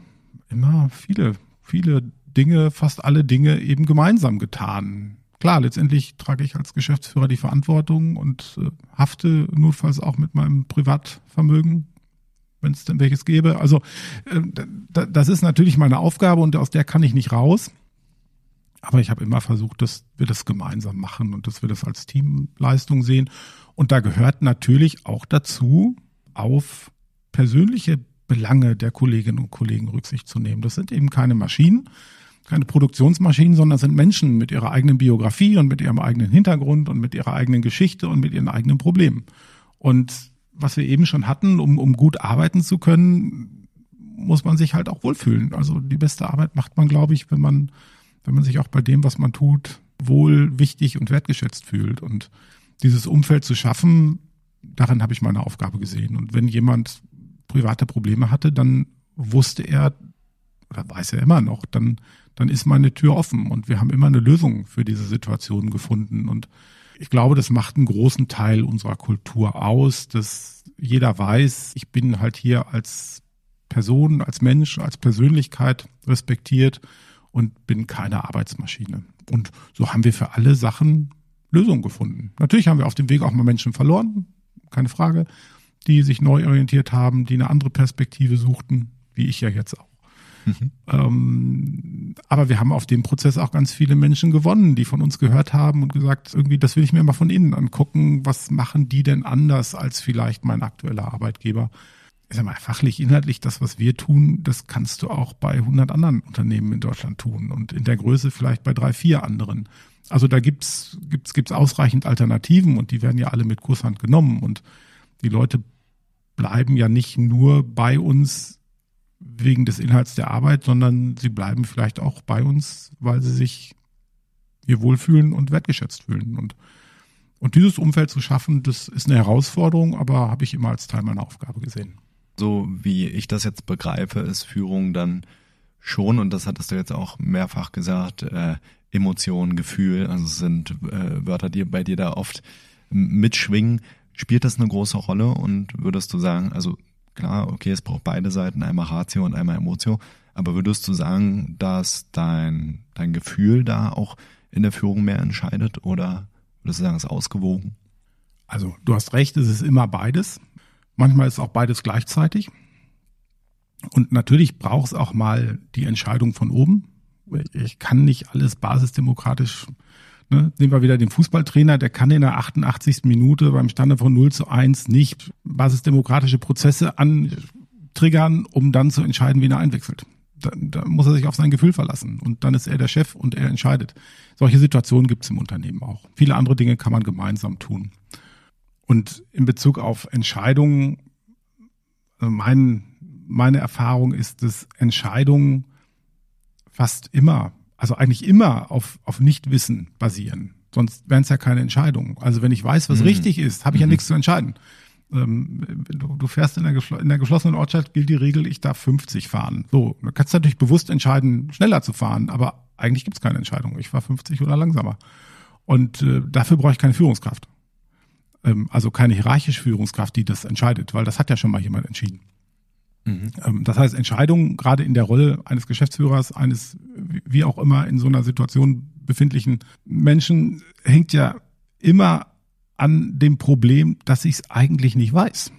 viele Dinge, fast alle Dinge eben gemeinsam getan. Klar, letztendlich trage ich als Geschäftsführer die Verantwortung und hafte notfalls auch mit meinem Privatvermögen, wenn es denn welches gäbe. Also das ist natürlich meine Aufgabe und aus der kann ich nicht raus. Aber ich habe immer versucht, dass wir das gemeinsam machen und dass wir das als Teamleistung sehen. Und da gehört natürlich auch dazu, auf persönliche Belange der Kolleginnen und Kollegen Rücksicht zu nehmen. Das sind eben keine Maschinen, keine Produktionsmaschinen, sondern sind Menschen mit ihrer eigenen Biografie und mit ihrem eigenen Hintergrund und mit ihrer eigenen Geschichte und mit ihren eigenen Problemen. Und was wir eben schon hatten, um gut arbeiten zu können, muss man sich halt auch wohlfühlen. Also die beste Arbeit macht man, glaube ich, wenn man sich auch bei dem, was man tut, wohl, wichtig und wertgeschätzt fühlt. Und dieses Umfeld zu schaffen, darin habe ich meine Aufgabe gesehen. Und wenn jemand private Probleme hatte, dann wusste er, oder weiß er immer noch, dann ist meine Tür offen und wir haben immer eine Lösung für diese Situation gefunden. Und ich glaube, das macht einen großen Teil unserer Kultur aus, dass jeder weiß, ich bin halt hier als Person, als Mensch, als Persönlichkeit respektiert und bin keine Arbeitsmaschine. Und so haben wir für alle Sachen Lösungen gefunden. Natürlich haben wir auf dem Weg auch mal Menschen verloren, keine Frage, die sich neu orientiert haben, die eine andere Perspektive suchten, wie ich ja jetzt auch. Aber wir haben auf dem Prozess auch ganz viele Menschen gewonnen, die von uns gehört haben und gesagt, irgendwie, das will ich mir mal von innen angucken. Was machen die denn anders als vielleicht mein aktueller Arbeitgeber? Ich sag mal, fachlich, inhaltlich, das, was wir tun, das kannst du auch bei 100 anderen Unternehmen in Deutschland tun und in der Größe vielleicht bei 3, 4 anderen. Also da gibt's ausreichend Alternativen und die werden ja alle mit Kusshand genommen und die Leute bleiben ja nicht nur bei uns wegen des Inhalts der Arbeit, sondern sie bleiben vielleicht auch bei uns, weil sie sich hier wohlfühlen und wertgeschätzt fühlen. Und dieses Umfeld zu schaffen, das ist eine Herausforderung, aber habe ich immer als Teil meiner Aufgabe gesehen. So wie ich das jetzt begreife, ist Führung dann schon, und das hattest du jetzt auch mehrfach gesagt, Emotion, Gefühl, also es sind Wörter, die bei dir da oft mitschwingen. Spielt das eine große Rolle und würdest du sagen, also klar, okay, es braucht beide Seiten, einmal Ratio und einmal Emotio, aber würdest du sagen, dass dein Gefühl da auch in der Führung mehr entscheidet oder würdest du sagen, es ist ausgewogen? Also du hast recht, es ist immer beides. Manchmal ist auch beides gleichzeitig. Und natürlich braucht es auch mal die Entscheidung von oben. Ich kann nicht alles basisdemokratisch. Ne? Nehmen wir wieder den Fußballtrainer, der kann in der 88. Minute beim Stande von 0:1 nicht basisdemokratische Prozesse antriggern, um dann zu entscheiden, wen er einwechselt. Da muss er sich auf sein Gefühl verlassen und dann ist er der Chef und er entscheidet. Solche Situationen gibt es im Unternehmen auch. Viele andere Dinge kann man gemeinsam tun. Und in Bezug auf Entscheidungen, meine Erfahrung ist, dass Entscheidungen fast immer, also eigentlich immer auf Nichtwissen basieren. Sonst wären es ja keine Entscheidungen. Also wenn ich weiß, was richtig ist, habe ich ja nichts zu entscheiden. Du fährst in der geschlossenen Ortschaft, gilt die Regel, ich darf 50 fahren. So, du kannst natürlich bewusst entscheiden, schneller zu fahren, aber eigentlich gibt es keine Entscheidung. Ich fahre 50 oder langsamer. Und dafür brauche ich keine Führungskraft. Also keine hierarchische Führungskraft, die das entscheidet, weil das hat ja schon mal jemand entschieden. Das heißt, Entscheidungen, gerade in der Rolle eines Geschäftsführers, eines wie auch immer in so einer Situation befindlichen Menschen, hängt ja immer an dem Problem, dass ich es eigentlich nicht weiß.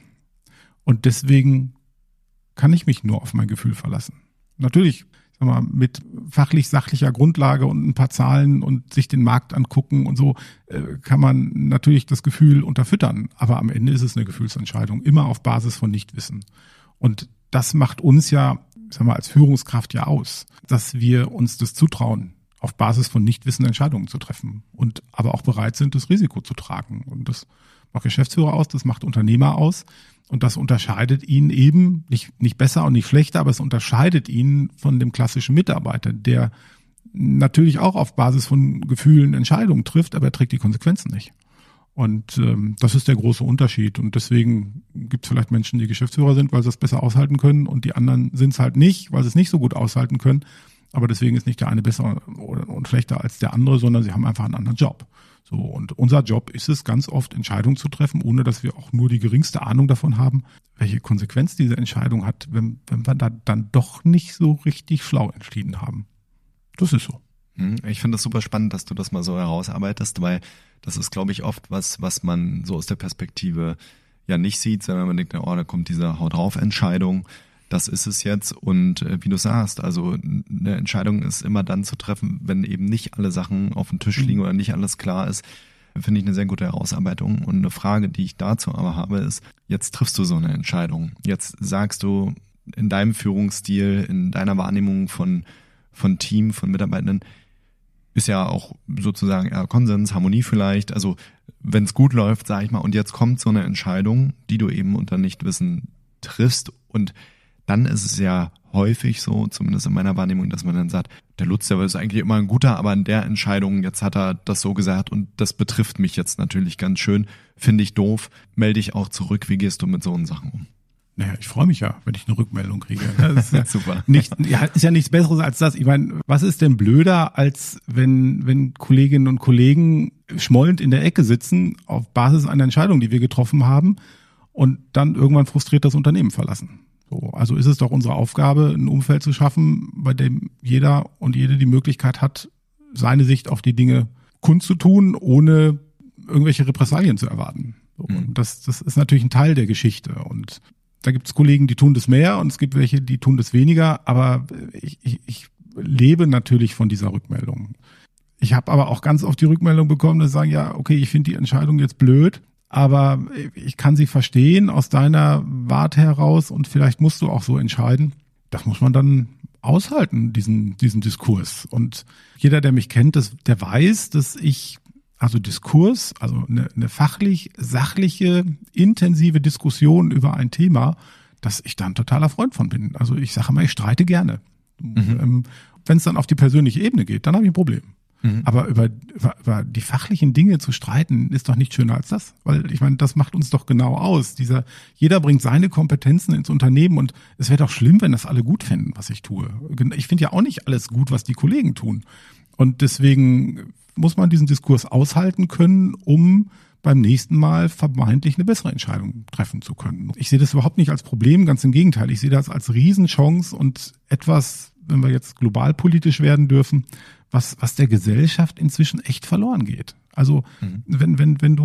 Und deswegen kann ich mich nur auf mein Gefühl verlassen. Natürlich, sag mal, mit fachlich-sachlicher Grundlage und ein paar Zahlen und sich den Markt angucken und so, kann man natürlich das Gefühl unterfüttern. Aber am Ende ist es eine Gefühlsentscheidung, immer auf Basis von Nichtwissen. Und das macht uns ja, sag mal, als Führungskraft ja aus, dass wir uns das zutrauen, auf Basis von Nichtwissen Entscheidungen zu treffen und aber auch bereit sind, das Risiko zu tragen. Und das macht Geschäftsführer aus, das macht Unternehmer aus. Und das unterscheidet ihn eben, nicht besser und nicht schlechter, aber es unterscheidet ihn von dem klassischen Mitarbeiter, der natürlich auch auf Basis von Gefühlen Entscheidungen trifft, aber er trägt die Konsequenzen nicht. Und das ist der große Unterschied. Und deswegen gibt es vielleicht Menschen, die Geschäftsführer sind, weil sie es besser aushalten können, und die anderen sind es halt nicht, weil sie es nicht so gut aushalten können. Aber deswegen ist nicht der eine besser und schlechter als der andere, sondern sie haben einfach einen anderen Job. So, und unser Job ist es, ganz oft Entscheidungen zu treffen, ohne dass wir auch nur die geringste Ahnung davon haben, welche Konsequenz diese Entscheidung hat, wenn wir da dann doch nicht so richtig schlau entschieden haben. Das ist so. Ich finde es super spannend, dass du das mal so herausarbeitest, weil das ist, glaube ich, oft was man so aus der Perspektive ja nicht sieht, sondern man denkt, oh, da kommt diese Haut-drauf-Entscheidung, das ist es jetzt. Und wie du sagst, also eine Entscheidung ist immer dann zu treffen, wenn eben nicht alle Sachen auf dem Tisch liegen oder nicht alles klar ist. Finde ich eine sehr gute Herausarbeitung. Und eine Frage, die ich dazu aber habe, ist, jetzt triffst du so eine Entscheidung. Jetzt sagst du in deinem Führungsstil, in deiner Wahrnehmung von Team, von Mitarbeitenden, ist ja auch sozusagen eher Konsens, Harmonie vielleicht. Also wenn es gut läuft, sag ich mal, und jetzt kommt so eine Entscheidung, die du eben unter Nichtwissen triffst, und dann ist es ja häufig so, zumindest in meiner Wahrnehmung, dass man dann sagt, der Lutz, der ist eigentlich immer ein guter, aber in der Entscheidung, jetzt hat er das so gesagt und das betrifft mich jetzt natürlich ganz schön, finde ich doof, melde ich auch zurück. Wie gehst du mit so Sachen um? Naja, ich freue mich ja, wenn ich eine Rückmeldung kriege. Das ist super. Ist ja nichts Besseres als das. Ich meine, was ist denn blöder, als wenn Kolleginnen und Kollegen schmollend in der Ecke sitzen auf Basis einer Entscheidung, die wir getroffen haben, und dann irgendwann frustriert das Unternehmen verlassen. So, also ist es doch unsere Aufgabe, ein Umfeld zu schaffen, bei dem jeder und jede die Möglichkeit hat, seine Sicht auf die Dinge kundzutun, ohne irgendwelche Repressalien zu erwarten. So, und das ist natürlich ein Teil der Geschichte. Und da gibt es Kollegen, die tun das mehr, und es gibt welche, die tun das weniger. Aber ich lebe natürlich von dieser Rückmeldung. Ich habe aber auch ganz oft die Rückmeldung bekommen, dass sie sagen, ja, okay, ich finde die Entscheidung jetzt blöd, aber ich kann sie verstehen aus deiner Warte heraus, und vielleicht musst du auch so entscheiden. Das muss man dann aushalten, diesen Diskurs. Und jeder, der mich kennt, der weiß, dass ich, also Diskurs, also eine fachlich, sachliche, intensive Diskussion über ein Thema, dass ich da ein totaler Freund von bin. Also ich sage immer, ich streite gerne. Wenn es dann auf die persönliche Ebene geht, dann habe ich ein Problem. Aber über die fachlichen Dinge zu streiten, ist doch nicht schöner als das. Weil ich meine, das macht uns doch genau aus. Jeder bringt seine Kompetenzen ins Unternehmen, und es wäre doch schlimm, wenn das alle gut fänden, was ich tue. Ich finde ja auch nicht alles gut, was die Kollegen tun. Und deswegen muss man diesen Diskurs aushalten können, um beim nächsten Mal vermeintlich eine bessere Entscheidung treffen zu können. Ich sehe das überhaupt nicht als Problem, ganz im Gegenteil. Ich sehe das als Riesenchance und etwas, wenn wir jetzt globalpolitisch werden dürfen, was der Gesellschaft inzwischen echt verloren geht. Also wenn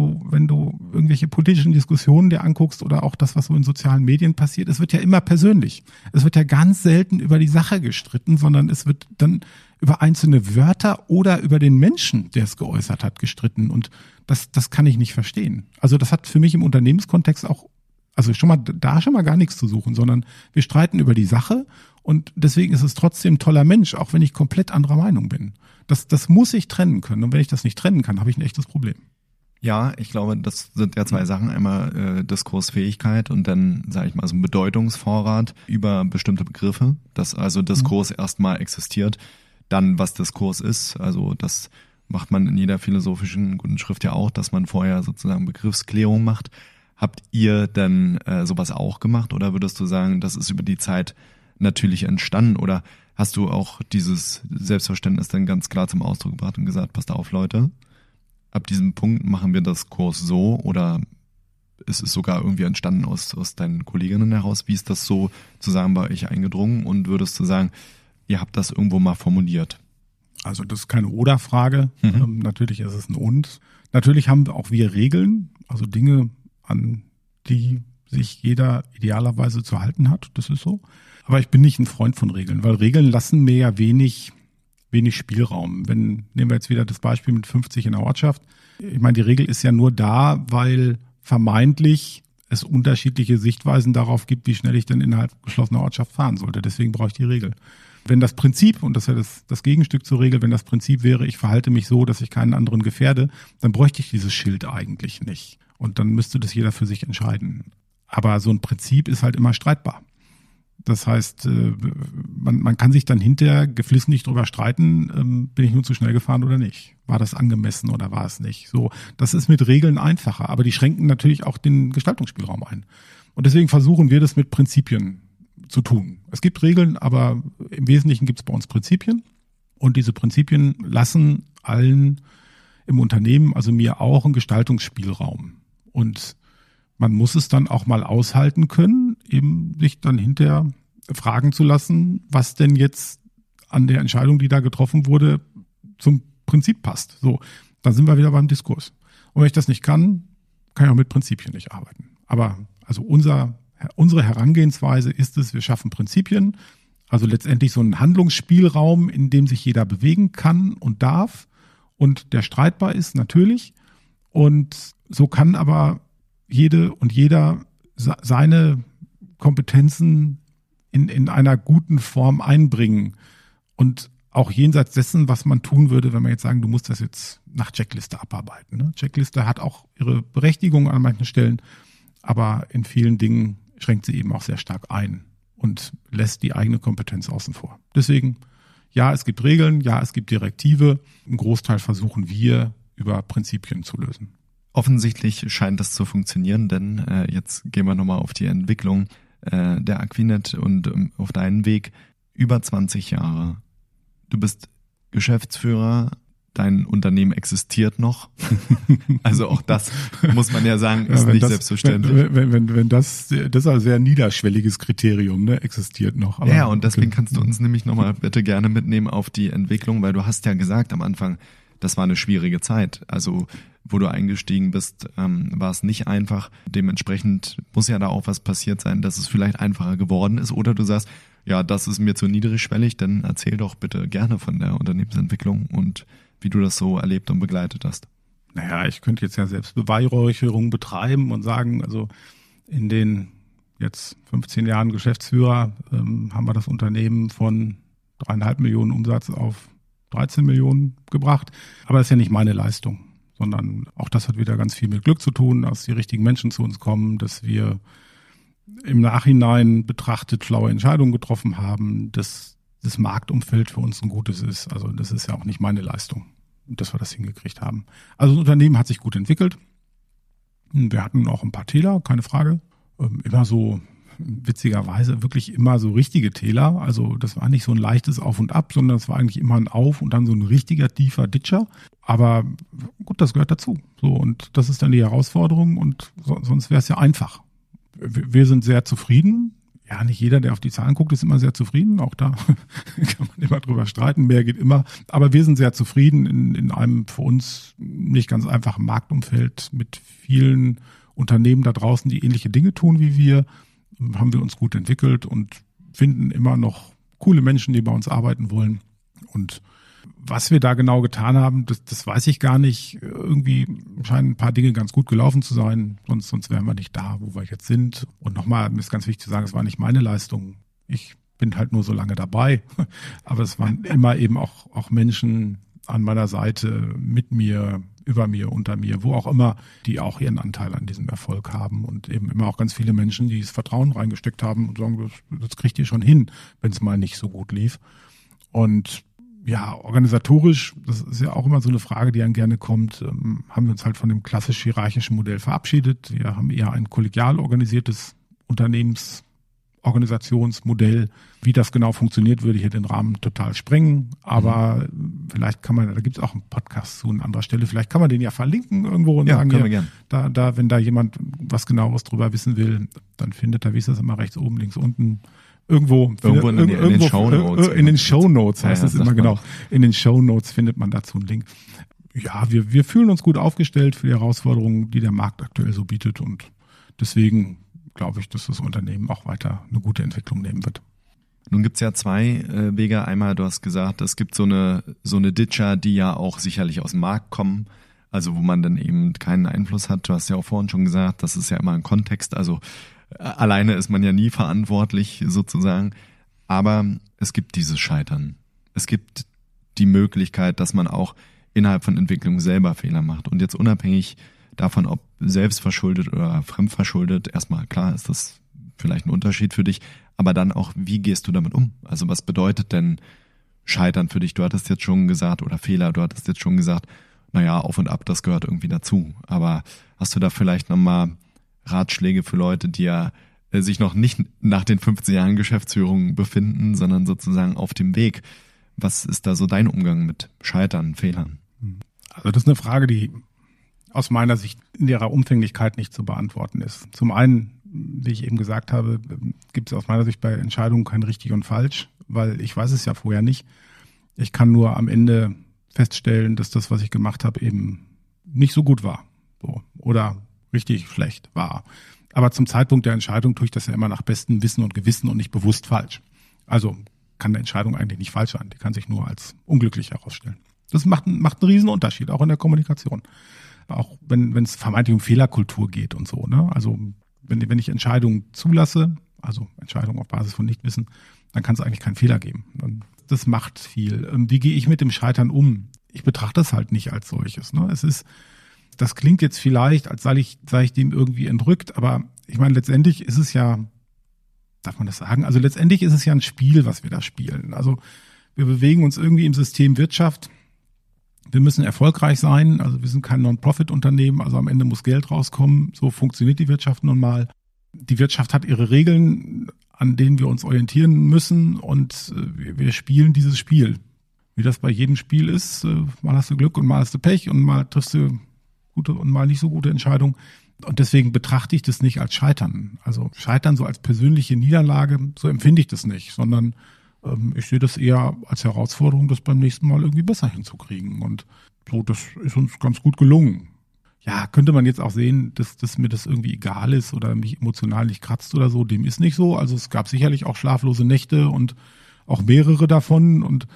du irgendwelche politischen Diskussionen dir anguckst oder auch das, was so in sozialen Medien passiert, es wird ja immer persönlich. Es wird ja ganz selten über die Sache gestritten, sondern es wird dann über einzelne Wörter oder über den Menschen, der es geäußert hat, gestritten. Und das kann ich nicht verstehen. Also das hat für mich im Unternehmenskontext auch, also schon mal gar nichts zu suchen, sondern wir streiten über die Sache, und deswegen ist es trotzdem ein toller Mensch, auch wenn ich komplett anderer Meinung bin. Das muss ich trennen können. Und wenn ich das nicht trennen kann, habe ich ein echtes Problem. Ja, ich glaube, das sind ja zwei Sachen. Einmal Diskursfähigkeit und dann, sage ich mal, so ein Bedeutungsvorrat über bestimmte Begriffe, dass also Diskurs erstmal existiert. Dann, was Diskurs ist, also das macht man in jeder philosophischen guten Schrift ja auch, dass man vorher sozusagen Begriffsklärung macht. Habt ihr denn sowas auch gemacht, oder würdest du sagen, das ist über die Zeit natürlich entstanden, oder hast du auch dieses Selbstverständnis dann ganz klar zum Ausdruck gebracht und gesagt, passt auf, Leute, ab diesem Punkt machen wir das Kurs so, oder ist es sogar irgendwie entstanden aus deinen Kolleginnen heraus? Wie ist das so zusammen bei euch eingedrungen, und würdest du sagen, ihr habt das irgendwo mal formuliert? Also das ist keine Oder-Frage. Natürlich ist es ein Und. Natürlich haben auch wir Regeln, also Dinge, an die sich jeder idealerweise zu halten hat. Das ist so. Aber ich bin nicht ein Freund von Regeln, weil Regeln lassen mir ja wenig Spielraum. Nehmen wir jetzt wieder das Beispiel mit 50 in der Ortschaft. Ich meine, die Regel ist ja nur da, weil vermeintlich es unterschiedliche Sichtweisen darauf gibt, wie schnell ich denn innerhalb geschlossener Ortschaft fahren sollte. Deswegen brauche ich die Regel. Wenn das Prinzip, und das ist ja das Gegenstück zur Regel, wenn das Prinzip wäre, ich verhalte mich so, dass ich keinen anderen gefährde, dann bräuchte ich dieses Schild eigentlich nicht. Und dann müsste das jeder für sich entscheiden. Aber so ein Prinzip ist halt immer streitbar. Das heißt, man kann sich dann hinterher geflissentlich drüber streiten, bin ich nun zu schnell gefahren oder nicht? War das angemessen oder war es nicht? So, das ist mit Regeln einfacher, aber die schränken natürlich auch den Gestaltungsspielraum ein. Und deswegen versuchen wir das mit Prinzipien zu tun. Es gibt Regeln, aber im Wesentlichen gibt es bei uns Prinzipien. Und diese Prinzipien lassen allen im Unternehmen, also mir auch, einen Gestaltungsspielraum. Und man muss es dann auch mal aushalten können, eben sich dann hinterher fragen zu lassen, was denn jetzt an der Entscheidung, die da getroffen wurde, zum Prinzip passt. So, dann sind wir wieder beim Diskurs. Und wenn ich das nicht kann ich auch mit Prinzipien nicht arbeiten. Aber also unsere Herangehensweise ist es, wir schaffen Prinzipien, also letztendlich so einen Handlungsspielraum, in dem sich jeder bewegen kann und darf und der streitbar ist, natürlich. Und so kann aber jede und jeder seine Kompetenzen in einer guten Form einbringen und auch jenseits dessen, was man tun würde, wenn man jetzt sagen, du musst das jetzt nach Checkliste abarbeiten. Ne? Checkliste hat auch ihre Berechtigung an manchen Stellen, aber in vielen Dingen schränkt sie eben auch sehr stark ein und lässt die eigene Kompetenz außen vor. Deswegen, ja, es gibt Regeln, ja, es gibt Direktive. Einen Großteil versuchen wir über Prinzipien zu lösen. Offensichtlich scheint das zu funktionieren, denn jetzt gehen wir nochmal auf die Entwicklung der Aquinet und auf deinen Weg. Über 20 Jahre. Du bist Geschäftsführer, dein Unternehmen existiert noch. Also auch das muss man ja sagen, ist nicht selbstverständlich. Wenn das ist ein sehr niederschwelliges Kriterium, ne, existiert noch. Aber, ja, und deswegen kannst du uns nämlich nochmal bitte gerne mitnehmen auf die Entwicklung, weil du hast ja gesagt am Anfang, das war eine schwierige Zeit. Also wo du eingestiegen bist, war es nicht einfach. Dementsprechend muss ja da auch was passiert sein, dass es vielleicht einfacher geworden ist. Oder du sagst, ja, das ist mir zu niedrigschwellig, dann erzähl doch bitte gerne von der Unternehmensentwicklung und wie du das so erlebt und begleitet hast. Naja, ich könnte jetzt ja selbst Beweihräucherung betreiben und sagen, also in den jetzt 15 Jahren Geschäftsführer haben wir das Unternehmen von 3,5 Millionen Umsatz auf 13 Millionen gebracht. Aber das ist ja nicht meine Leistung, sondern auch das hat wieder ganz viel mit Glück zu tun, dass die richtigen Menschen zu uns kommen, dass wir im Nachhinein betrachtet schlaue Entscheidungen getroffen haben, dass das Marktumfeld für uns ein gutes ist. Also das ist ja auch nicht meine Leistung, dass wir das hingekriegt haben. Also das Unternehmen hat sich gut entwickelt. Wir hatten auch ein paar Täler, keine Frage. Immer so witzigerweise wirklich immer so richtige Täler. Also das war nicht so ein leichtes Auf und Ab, sondern es war eigentlich immer ein Auf und dann so ein richtiger tiefer Ditcher. Aber gut, das gehört dazu. So, und das ist dann die Herausforderung und sonst wäre es ja einfach. Wir sind sehr zufrieden. Ja, nicht jeder, der auf die Zahlen guckt, ist immer sehr zufrieden. Auch da kann man immer drüber streiten. Mehr geht immer. Aber wir sind sehr zufrieden in einem für uns nicht ganz einfachen Marktumfeld mit vielen Unternehmen da draußen, die ähnliche Dinge tun wie wir. Haben wir uns gut entwickelt und finden immer noch coole Menschen, die bei uns arbeiten wollen. Und was wir da genau getan haben, das weiß ich gar nicht. Irgendwie scheinen ein paar Dinge ganz gut gelaufen zu sein. Sonst wären wir nicht da, wo wir jetzt sind. Und nochmal, mir ist ganz wichtig zu sagen, es war nicht meine Leistung. Ich bin halt nur so lange dabei. Aber es waren immer eben auch Menschen an meiner Seite, mit mir, über mir, unter mir, wo auch immer, die auch ihren Anteil an diesem Erfolg haben. Und eben immer auch ganz viele Menschen, die das Vertrauen reingesteckt haben und sagen, das kriegt ihr schon hin, wenn es mal nicht so gut lief. Und ja, organisatorisch, das ist ja auch immer so eine Frage, die dann gerne kommt, haben wir uns halt von dem klassisch-hierarchischen Modell verabschiedet. Wir haben eher ein kollegial organisiertes Unternehmensorganisationsmodell. Wie das genau funktioniert, würde hier den Rahmen total sprengen. Aber vielleicht kann man, da gibt es auch einen Podcast zu an anderer Stelle, vielleicht kann man den ja verlinken irgendwo und sagen, können wir gern. Wenn da jemand was Genaueres drüber wissen will, dann findet er, wie ist das immer, rechts oben, links unten, irgendwo in den Shownotes. In den Shownotes heißt es immer, genau. Auch. In den Shownotes findet man dazu einen Link. Ja, wir fühlen uns gut aufgestellt für die Herausforderungen, die der Markt aktuell so bietet, und deswegen glaube ich, dass das Unternehmen auch weiter eine gute Entwicklung nehmen wird. Nun gibt's ja zwei Wege. Einmal, du hast gesagt, es gibt so eine Ditcher, die ja auch sicherlich aus dem Markt kommen, also wo man dann eben keinen Einfluss hat. Du hast ja auch vorhin schon gesagt, das ist ja immer ein Kontext, also alleine ist man ja nie verantwortlich sozusagen, aber es gibt dieses Scheitern. Es gibt die Möglichkeit, dass man auch innerhalb von Entwicklung selber Fehler macht, und jetzt unabhängig davon, ob selbstverschuldet oder fremdverschuldet, erstmal klar ist das vielleicht ein Unterschied für dich, aber dann auch, wie gehst du damit um? Also was bedeutet denn Scheitern für dich? Du hattest jetzt schon gesagt, oder Fehler, du hattest jetzt schon gesagt, naja, auf und ab, das gehört irgendwie dazu. Aber hast du da vielleicht nochmal Ratschläge für Leute, die ja sich noch nicht nach den 15 Jahren Geschäftsführung befinden, sondern sozusagen auf dem Weg? Was ist da so dein Umgang mit Scheitern, Fehlern? Also das ist eine Frage, die aus meiner Sicht in ihrer Umfänglichkeit nicht zu beantworten ist. Zum einen, wie ich eben gesagt habe, gibt es aus meiner Sicht bei Entscheidungen kein richtig und falsch, weil ich weiß es ja vorher nicht. Ich kann nur am Ende feststellen, dass das, was ich gemacht habe, eben nicht so gut war, so, oder richtig schlecht war. Aber zum Zeitpunkt der Entscheidung tue ich das ja immer nach bestem Wissen und Gewissen und nicht bewusst falsch. Also kann eine Entscheidung eigentlich nicht falsch sein. Die kann sich nur als unglücklich herausstellen. Das macht einen riesen Unterschied, auch in der Kommunikation. Auch wenn es vermeintlich um Fehlerkultur geht und so, ne? Also wenn ich Entscheidungen zulasse, also Entscheidungen auf Basis von Nichtwissen, dann kann es eigentlich keinen Fehler geben. Das macht viel. Wie gehe ich mit dem Scheitern um? Ich betrachte das halt nicht als solches, ne? Das klingt jetzt vielleicht, als sei ich dem irgendwie entrückt, aber ich meine, letztendlich ist es ja, darf man das sagen? Also letztendlich ist es ja ein Spiel, was wir da spielen. Also wir bewegen uns irgendwie im System Wirtschaft. Wir müssen erfolgreich sein, also wir sind kein Non-Profit-Unternehmen, also am Ende muss Geld rauskommen. So funktioniert die Wirtschaft nun mal. Die Wirtschaft hat ihre Regeln, an denen wir uns orientieren müssen, und wir spielen dieses Spiel. Wie das bei jedem Spiel ist, mal hast du Glück und mal hast du Pech und mal triffst du gute und mal nicht so gute Entscheidungen. Und deswegen betrachte ich das nicht als Scheitern. Also Scheitern so als persönliche Niederlage, so empfinde ich das nicht, sondern ich sehe das eher als Herausforderung, das beim nächsten Mal irgendwie besser hinzukriegen. Und so, das ist uns ganz gut gelungen. Ja, könnte man jetzt auch sehen, dass mir das irgendwie egal ist oder mich emotional nicht kratzt oder so. Dem ist nicht so. Also es gab sicherlich auch schlaflose Nächte und auch mehrere davon und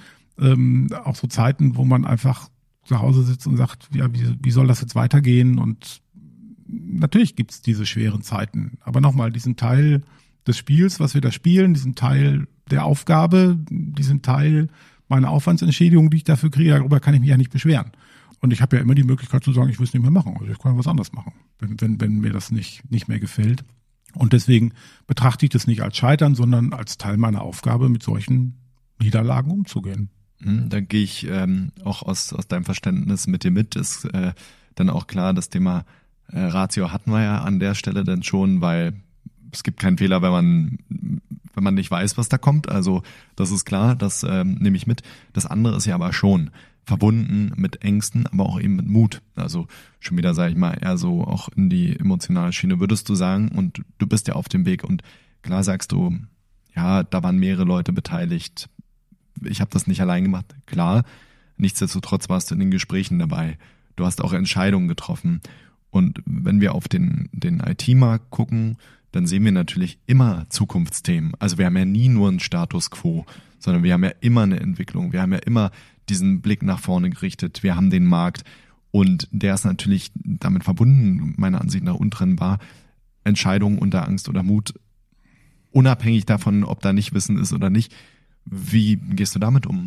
auch so Zeiten, wo man einfach zu Hause sitzt und sagt, ja, wie soll das jetzt weitergehen? Und natürlich gibt's diese schweren Zeiten. Aber nochmal, diesen Teil des Spiels, was wir da spielen, diesen Teil der Aufgabe, diesen Teil meiner Aufwandsentschädigung, die ich dafür kriege, darüber kann ich mich ja nicht beschweren. Und ich habe ja immer die Möglichkeit zu sagen, ich will es nicht mehr machen. Also ich kann was anderes machen, wenn mir das nicht mehr gefällt. Und deswegen betrachte ich das nicht als Scheitern, sondern als Teil meiner Aufgabe, mit solchen Niederlagen umzugehen. Da gehe ich auch aus deinem Verständnis mit dir mit. Ist dann auch klar, das Thema Ratio hatten wir ja an der Stelle dann schon, weil es gibt keinen Fehler, wenn man nicht weiß, was da kommt. Also das ist klar, das nehme ich mit. Das andere ist ja aber schon verbunden mit Ängsten, aber auch eben mit Mut. Also schon wieder, sage ich mal, eher so auch in die emotionale Schiene, würdest du sagen. Und du bist ja auf dem Weg. Und klar sagst du, ja, da waren mehrere Leute beteiligt. Ich habe das nicht allein gemacht. Klar, nichtsdestotrotz warst du in den Gesprächen dabei. Du hast auch Entscheidungen getroffen. Und wenn wir auf den IT-Markt gucken, dann sehen wir natürlich immer Zukunftsthemen. Also wir haben ja nie nur einen Status quo, sondern wir haben ja immer eine Entwicklung. Wir haben ja immer diesen Blick nach vorne gerichtet. Wir haben den Markt und der ist natürlich damit verbunden, meiner Ansicht nach untrennbar. Entscheidungen unter Angst oder Mut, unabhängig davon, ob da nicht Wissen ist oder nicht. Wie gehst du damit um?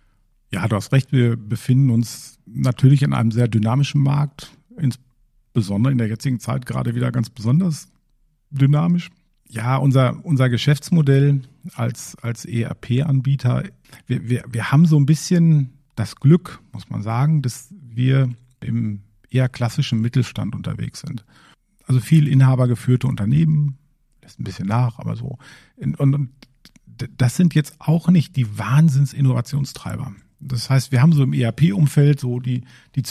Ja, du hast recht. Wir befinden uns natürlich in einem sehr dynamischen Markt, insbesondere in der jetzigen Zeit gerade wieder ganz besonders dynamisch. Ja, unser Geschäftsmodell als ERP-Anbieter, wir haben so ein bisschen das Glück, muss man sagen, dass wir im eher klassischen Mittelstand unterwegs sind. Also viel inhabergeführte Unternehmen, lässt ein bisschen nach, aber so. Und das sind jetzt auch nicht die Wahnsinns-Innovationstreiber. Das heißt, wir haben so im ERP-Umfeld so die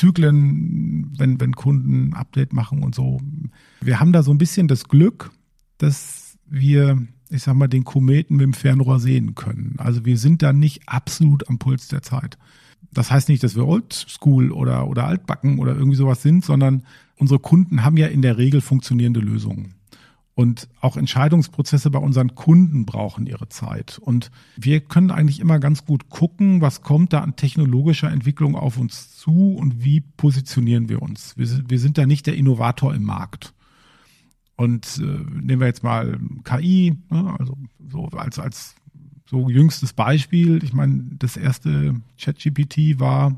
Zyklen, wenn Kunden ein Update machen und so. Wir haben da so ein bisschen das Glück, dass wir, ich sag mal, den Kometen mit dem Fernrohr sehen können. Also wir sind da nicht absolut am Puls der Zeit. Das heißt nicht, dass wir oldschool oder altbacken oder irgendwie sowas sind, sondern unsere Kunden haben ja in der Regel funktionierende Lösungen. Und auch Entscheidungsprozesse bei unseren Kunden brauchen ihre Zeit. Und wir können eigentlich immer ganz gut gucken, was kommt da an technologischer Entwicklung auf uns zu und wie positionieren wir uns. Wir sind da nicht der Innovator im Markt. Und nehmen wir jetzt mal KI, ne, also so als so jüngstes Beispiel. Ich meine, das erste ChatGPT war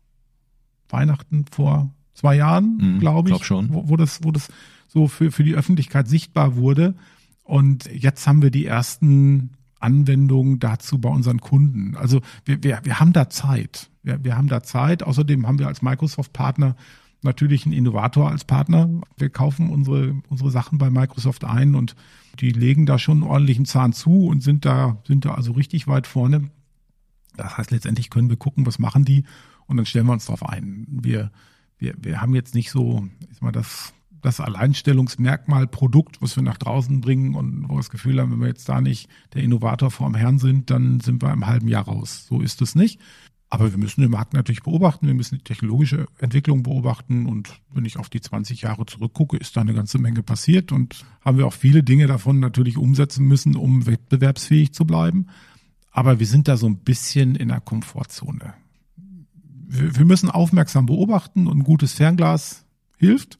Weihnachten vor 2 Jahren, glaube ich, glaub schon. Wo das so für die Öffentlichkeit sichtbar wurde. Und jetzt haben wir die ersten Anwendungen dazu bei unseren Kunden. Also wir haben da Zeit. Wir haben da Zeit. Außerdem haben wir als Microsoft-Partner natürlich einen Innovator als Partner. Wir kaufen unsere Sachen bei Microsoft ein und die legen da schon einen ordentlichen Zahn zu und sind da also richtig weit vorne. Das heißt, letztendlich können wir gucken, was machen die und dann stellen wir uns darauf ein. Wir haben jetzt nicht so, ich sag mal, das Alleinstellungsmerkmal Produkt, was wir nach draußen bringen und wo wir das Gefühl haben, wenn wir jetzt da nicht der Innovator vorm Herrn sind, dann sind wir im halben Jahr raus. So ist es nicht. Aber wir müssen den Markt natürlich beobachten, wir müssen die technologische Entwicklung beobachten und wenn ich auf die 20 Jahre zurückgucke, ist da eine ganze Menge passiert und haben wir auch viele Dinge davon natürlich umsetzen müssen, um wettbewerbsfähig zu bleiben. Aber wir sind da so ein bisschen in der Komfortzone. Wir müssen aufmerksam beobachten und ein gutes Fernglas hilft.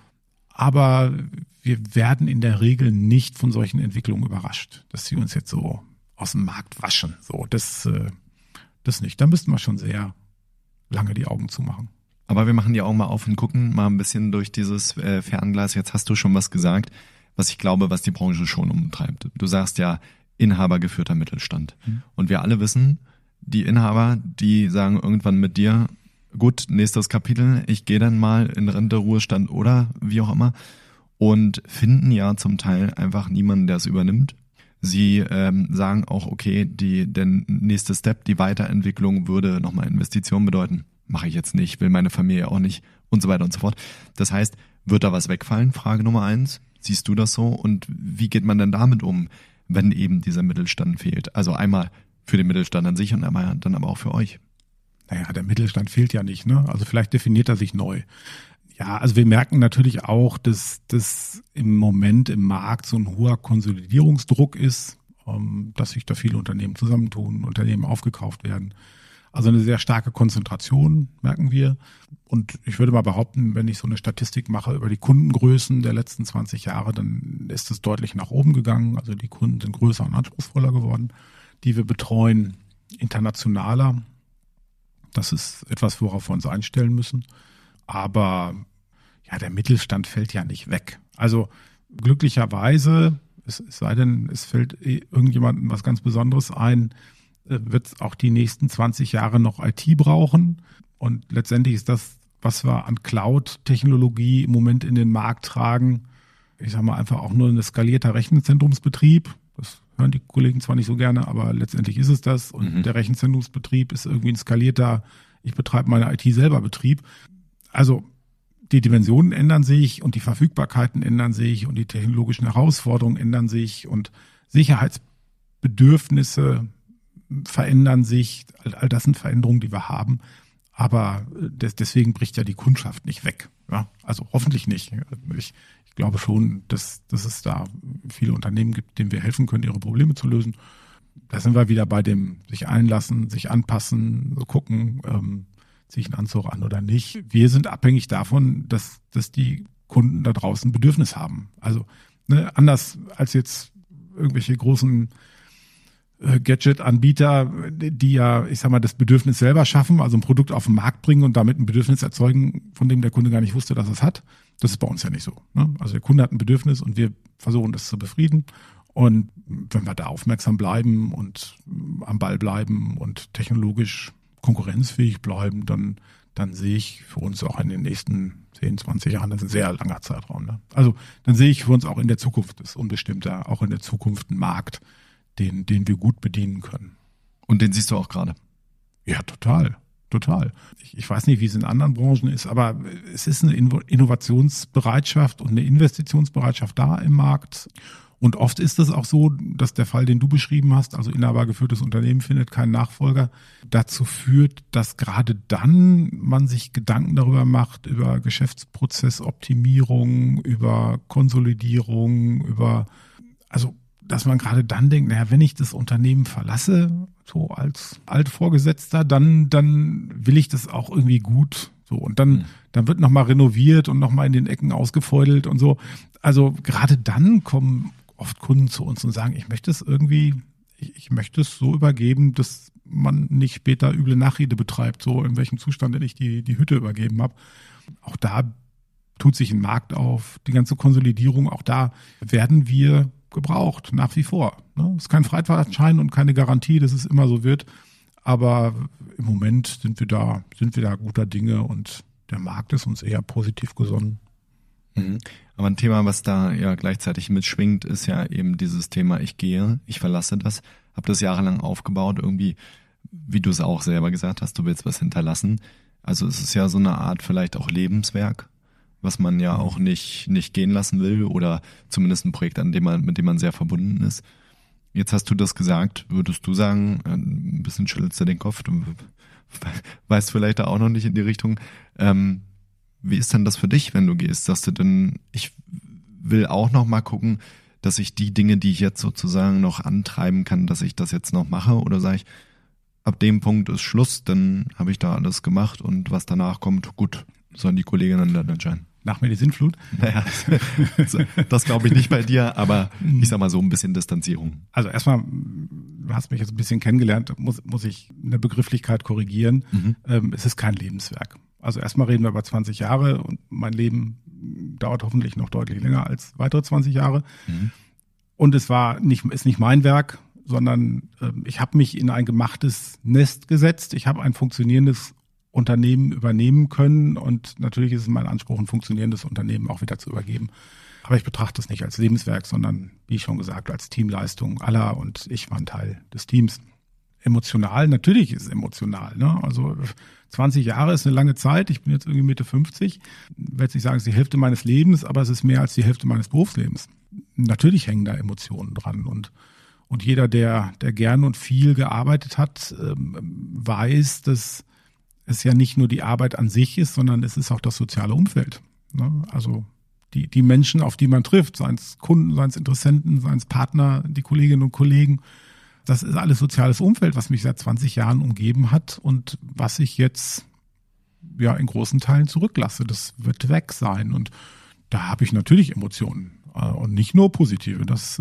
Aber wir werden in der Regel nicht von solchen Entwicklungen überrascht, dass sie uns jetzt so aus dem Markt waschen. So, das nicht. Da müssten wir schon sehr lange die Augen zumachen. Aber wir machen die Augen mal auf und gucken mal ein bisschen durch dieses Fernglas. Jetzt hast du schon was gesagt, was ich glaube, was die Branche schon umtreibt. Du sagst ja, inhabergeführter Mittelstand. Und wir alle wissen, die Inhaber, die sagen irgendwann mit dir, gut, nächstes Kapitel, ich gehe dann mal in Rente, Ruhestand oder wie auch immer und finden ja zum Teil einfach niemanden, der es übernimmt. Sie sagen auch, okay, der nächste Step, die Weiterentwicklung würde nochmal Investitionen bedeuten. Mache ich jetzt nicht, will meine Familie auch nicht und so weiter und so fort. Das heißt, wird da was wegfallen? Frage Nummer 1. Siehst du das so? Und wie geht man denn damit um, wenn eben dieser Mittelstand fehlt? Also einmal für den Mittelstand an sich und einmal dann aber auch für euch. Naja, der Mittelstand fehlt ja nicht, ne? Also vielleicht definiert er sich neu. Ja, also wir merken natürlich auch, dass das im Moment im Markt so ein hoher Konsolidierungsdruck ist, dass sich da viele Unternehmen zusammentun, Unternehmen aufgekauft werden. Also eine sehr starke Konzentration merken wir. Und ich würde mal behaupten, wenn ich so eine Statistik mache über die Kundengrößen der letzten 20 Jahre, dann ist es deutlich nach oben gegangen. Also die Kunden sind größer und anspruchsvoller geworden, die wir betreuen, internationaler. Das ist etwas, worauf wir uns einstellen müssen. Aber ja, der Mittelstand fällt ja nicht weg. Also glücklicherweise, es sei denn, es fällt irgendjemandem was ganz Besonderes ein, wird es auch die nächsten 20 Jahre noch IT brauchen. Und letztendlich ist das, was wir an Cloud-Technologie im Moment in den Markt tragen, ich sage mal einfach auch nur ein skalierter Rechenzentrumsbetrieb. Das hören die Kollegen zwar nicht so gerne, aber letztendlich ist es das. Und der Rechenzentrumsbetrieb ist irgendwie ein skalierter, ich betreibe meine IT selber Betrieb. Also die Dimensionen ändern sich und die Verfügbarkeiten ändern sich und die technologischen Herausforderungen ändern sich und Sicherheitsbedürfnisse verändern sich. All das sind Veränderungen, die wir haben. Aber deswegen bricht ja die Kundschaft nicht weg. Ja? Also hoffentlich nicht. Ich glaube schon, dass es da viele Unternehmen gibt, denen wir helfen können, ihre Probleme zu lösen. Da sind wir wieder bei dem sich einlassen, sich anpassen, so gucken, ziehe ich einen Anzug an oder nicht. Wir sind abhängig davon, dass die Kunden da draußen Bedürfnis haben. Also anders als jetzt irgendwelche großen Gadget-Anbieter, die ja, ich sag mal, das Bedürfnis selber schaffen, also ein Produkt auf den Markt bringen und damit ein Bedürfnis erzeugen, von dem der Kunde gar nicht wusste, dass es hat. Das ist bei uns ja nicht so. Ne? Also der Kunde hat ein Bedürfnis und wir versuchen das zu befrieden. Und wenn wir da aufmerksam bleiben und am Ball bleiben und technologisch konkurrenzfähig bleiben, dann sehe ich für uns auch in den nächsten 10, 20 Jahren, das ist ein sehr langer Zeitraum. Ne? Also dann sehe ich für uns auch in der Zukunft, das ist unbestimmter, auch in der Zukunft einen Markt, den wir gut bedienen können. Und den siehst du auch gerade? Ja, total. Ich weiß nicht, wie es in anderen Branchen ist, aber es ist eine Innovationsbereitschaft und eine Investitionsbereitschaft da im Markt. Und oft ist es auch so, dass der Fall, den du beschrieben hast, also inhabergeführtes Unternehmen findet keinen Nachfolger, dazu führt, dass gerade dann man sich Gedanken darüber macht, über Geschäftsprozessoptimierung, über Konsolidierung, dass man gerade dann denkt, naja, wenn ich das Unternehmen verlasse, so als Altvorgesetzter, dann will ich das auch irgendwie gut. So, und dann wird nochmal renoviert und nochmal in den Ecken ausgefeudelt und so. Also gerade dann kommen oft Kunden zu uns und sagen, ich möchte es so übergeben, dass man nicht später üble Nachrede betreibt, so in welchem Zustand ich die Hütte übergeben habe. Auch da tut sich ein Markt auf, die ganze Konsolidierung, auch da werden wir gebraucht, nach wie vor. Es ist kein Freifahrtschein und keine Garantie, dass es immer so wird. Aber im Moment sind wir da guter Dinge und der Markt ist uns eher positiv gesonnen. Aber ein Thema, was da ja gleichzeitig mitschwingt, ist ja eben dieses Thema, ich verlasse das, habe das jahrelang aufgebaut, irgendwie, wie du es auch selber gesagt hast, du willst was hinterlassen. Also es ist ja so eine Art vielleicht auch Lebenswerk, was man ja auch nicht gehen lassen will oder zumindest ein Projekt, mit dem man sehr verbunden ist. Jetzt hast du das gesagt, würdest du sagen, ein bisschen schüttelst du den Kopf, du weißt vielleicht da auch noch nicht in die Richtung. Wie ist denn das für dich, wenn du gehst? Sagst du denn, ich will auch noch mal gucken, dass ich die Dinge, die ich jetzt sozusagen noch antreiben kann, dass ich das jetzt noch mache? Oder sage ich, ab dem Punkt ist Schluss, dann habe ich da alles gemacht und was danach kommt, gut, sollen die Kolleginnen dann entscheiden. Nach mir die Sintflut? Naja, das glaube ich nicht bei dir, aber ich sag mal so ein bisschen Distanzierung. Also erstmal, du hast mich jetzt ein bisschen kennengelernt, muss ich eine Begrifflichkeit korrigieren. Es ist kein Lebenswerk. Also erstmal reden wir über 20 Jahre und mein Leben dauert hoffentlich noch deutlich länger als weitere 20 Jahre. Und ist nicht mein Werk, sondern ich habe mich in ein gemachtes Nest gesetzt. Ich habe ein funktionierendes Unternehmen übernehmen können und natürlich ist es mein Anspruch, ein funktionierendes Unternehmen auch wieder zu übergeben. Aber ich betrachte es nicht als Lebenswerk, sondern, wie schon gesagt, als Teamleistung aller und ich war ein Teil des Teams. Emotional, natürlich ist es emotional, ne? Also 20 Jahre ist eine lange Zeit, ich bin jetzt irgendwie Mitte 50, ich werde jetzt nicht sagen, es ist die Hälfte meines Lebens, aber es ist mehr als die Hälfte meines Berufslebens. Natürlich hängen da Emotionen dran und jeder, der gern und viel gearbeitet hat, weiß, dass es ja nicht nur die Arbeit an sich ist, sondern es ist auch das soziale Umfeld. Ne? Also die Menschen, auf die man trifft, seien es Kunden, seien es Interessenten, seien es Partner, die Kolleginnen und Kollegen. Das ist alles soziales Umfeld, was mich seit 20 Jahren umgeben hat und was ich jetzt ja in großen Teilen zurücklasse. Das wird weg sein und da habe ich natürlich Emotionen und nicht nur positive. Das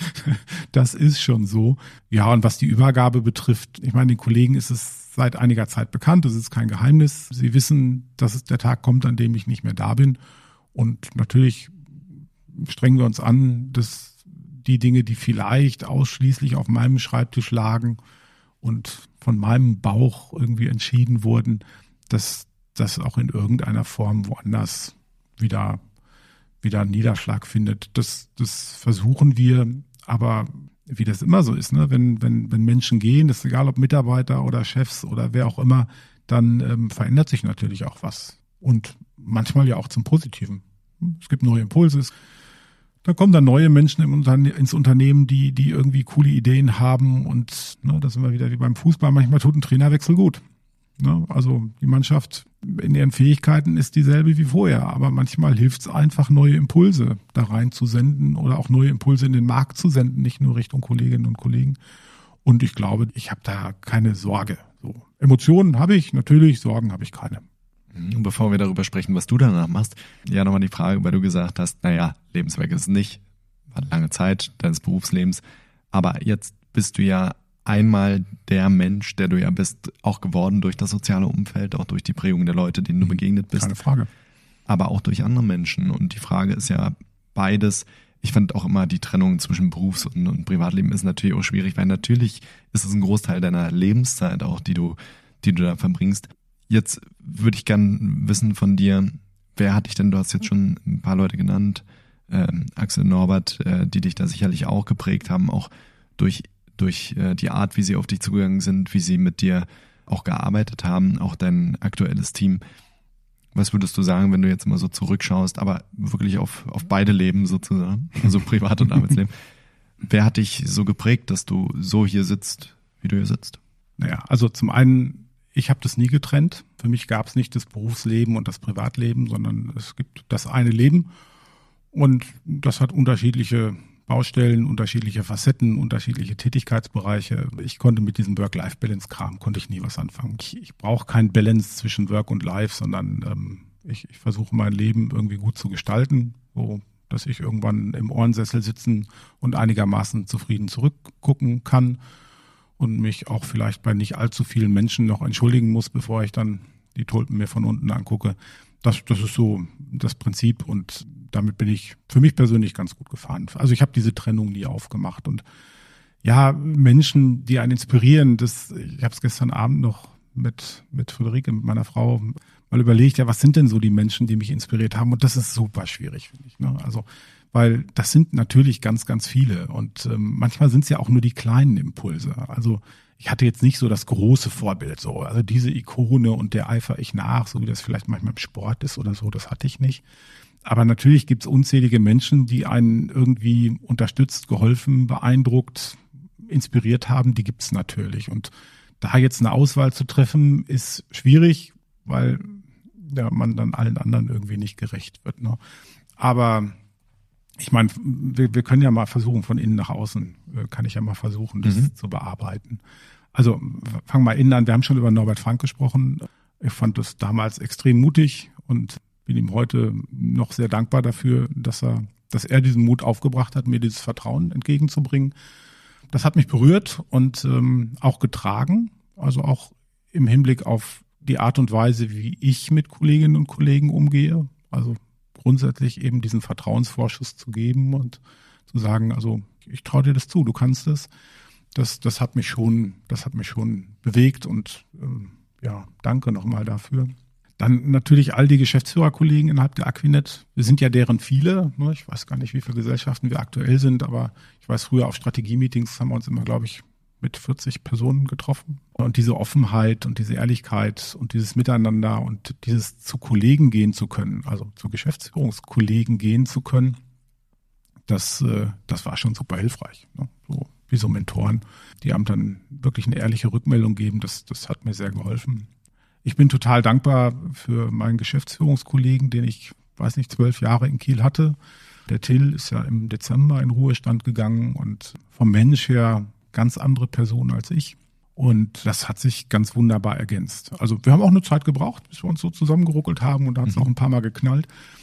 ist schon so. Ja, und was die Übergabe betrifft, ich meine, den Kollegen ist es seit einiger Zeit bekannt, das ist kein Geheimnis. Sie wissen, dass es der Tag kommt, an dem ich nicht mehr da bin. Und natürlich strengen wir uns an, dass die Dinge, die vielleicht ausschließlich auf meinem Schreibtisch lagen und von meinem Bauch irgendwie entschieden wurden, dass das auch in irgendeiner Form woanders wieder einen Niederschlag findet. Das versuchen wir, aber wie das immer so ist, ne? Wenn Menschen gehen, ist egal ob Mitarbeiter oder Chefs oder wer auch immer, dann verändert sich natürlich auch was. Und manchmal ja auch zum Positiven. Es gibt neue Impulse. Da kommen dann neue Menschen ins Unternehmen, die irgendwie coole Ideen haben und da sind wir wieder wie beim Fußball. Manchmal tut ein Trainerwechsel gut. Ne? Also die Mannschaft in ihren Fähigkeiten ist dieselbe wie vorher, aber manchmal hilft es einfach, neue Impulse da rein zu senden oder auch neue Impulse in den Markt zu senden, nicht nur Richtung Kolleginnen und Kollegen. Und ich glaube, ich habe da keine Sorge. So. Emotionen habe ich, natürlich, Sorgen habe ich keine. Und bevor wir darüber sprechen, was du danach machst, ja nochmal die Frage, weil du gesagt hast, Lebenswerk ist es nicht, war eine lange Zeit deines Berufslebens, aber jetzt bist du ja einmal der Mensch, der du ja bist, auch geworden durch das soziale Umfeld, auch durch die Prägung der Leute, denen du begegnet bist. Keine Frage. Aber auch durch andere Menschen. Und die Frage ist ja beides. Ich fand auch immer die Trennung zwischen Berufs- und Privatleben ist natürlich auch schwierig, weil natürlich ist es ein Großteil deiner Lebenszeit auch, die du da verbringst. Jetzt würde ich gern wissen von dir, wer hat dich denn, du hast jetzt schon ein paar Leute genannt, Axel, Norbert, die dich da sicherlich auch geprägt haben, auch durch durch die Art, wie sie auf dich zugegangen sind, wie sie mit dir auch gearbeitet haben, auch dein aktuelles Team. Was würdest du sagen, wenn du jetzt mal so zurückschaust, aber wirklich auf beide Leben sozusagen, also Privat- und Arbeitsleben? Wer hat dich so geprägt, dass du so hier sitzt, wie du hier sitzt? Naja, also zum einen, ich habe das nie getrennt. Für mich gab es nicht das Berufsleben und das Privatleben, sondern es gibt das eine Leben und das hat unterschiedliche Baustellen, unterschiedliche Facetten, unterschiedliche Tätigkeitsbereiche. Ich konnte mit diesem Work-Life-Balance-Kram, konnte ich nie was anfangen. Ich brauche kein Balance zwischen Work und Life, sondern ich versuche mein Leben irgendwie gut zu gestalten, so dass ich irgendwann im Ohrensessel sitzen und einigermaßen zufrieden zurückgucken kann und mich auch vielleicht bei nicht allzu vielen Menschen noch entschuldigen muss, bevor ich dann die Tulpen mir von unten angucke. Das ist so das Prinzip und damit bin ich für mich persönlich ganz gut gefahren. Also ich habe diese Trennung nie aufgemacht und ja, Menschen, die einen inspirieren, ich habe es gestern Abend noch mit Friederike, mit meiner Frau, mal überlegt, ja, was sind denn so die Menschen, die mich inspiriert haben? Und das ist super schwierig, finde ich. Ne? Also, weil das sind natürlich ganz, ganz viele und manchmal sind es ja auch nur die kleinen Impulse. Also ich hatte jetzt nicht so das große Vorbild, so, also diese Ikone und der eifere ich nach, so wie das vielleicht manchmal im Sport ist oder so, das hatte ich nicht. Aber natürlich gibt es unzählige Menschen, die einen irgendwie unterstützt, geholfen, beeindruckt, inspiriert haben, die gibt es natürlich. Und da jetzt eine Auswahl zu treffen, ist schwierig, weil ja, man dann allen anderen irgendwie nicht gerecht wird. Ne? Aber ich meine, wir können ja mal versuchen, von innen nach außen, kann ich ja mal versuchen, das zu bearbeiten. Also fangen wir innen an, wir haben schon über Norbert Frank gesprochen. Ich fand das damals extrem mutig und bin ihm heute noch sehr dankbar dafür, dass er diesen Mut aufgebracht hat, mir dieses Vertrauen entgegenzubringen. Das hat mich berührt und auch getragen, also auch im Hinblick auf die Art und Weise, wie ich mit Kolleginnen und Kollegen umgehe. Also grundsätzlich eben diesen Vertrauensvorschuss zu geben und zu sagen, also ich traue dir das zu, du kannst es. Das hat mich schon bewegt und ja, danke nochmal dafür. Dann natürlich all die Geschäftsführerkollegen innerhalb der Akquinet. Wir sind ja deren viele. Ne? Ich weiß gar nicht, wie viele Gesellschaften wir aktuell sind, aber ich weiß, früher auf Strategie-Meetings haben wir uns immer, glaube ich, mit 40 Personen getroffen. Und diese Offenheit und diese Ehrlichkeit und dieses Miteinander und dieses zu Kollegen gehen zu können, also zu Geschäftsführungskollegen gehen zu können, das war schon super hilfreich. Ne? So wie so Mentoren, die einem dann wirklich eine ehrliche Rückmeldung geben, das hat mir sehr geholfen. Ich bin total dankbar für meinen Geschäftsführungskollegen, den ich, 12 Jahre in Kiel hatte. Der Till ist ja im Dezember in Ruhestand gegangen und vom Mensch her ganz andere Person als ich. Und das hat sich ganz wunderbar ergänzt. Also wir haben auch eine Zeit gebraucht, bis wir uns so zusammengeruckelt haben und da hat es auch ein paar Mal geknallt.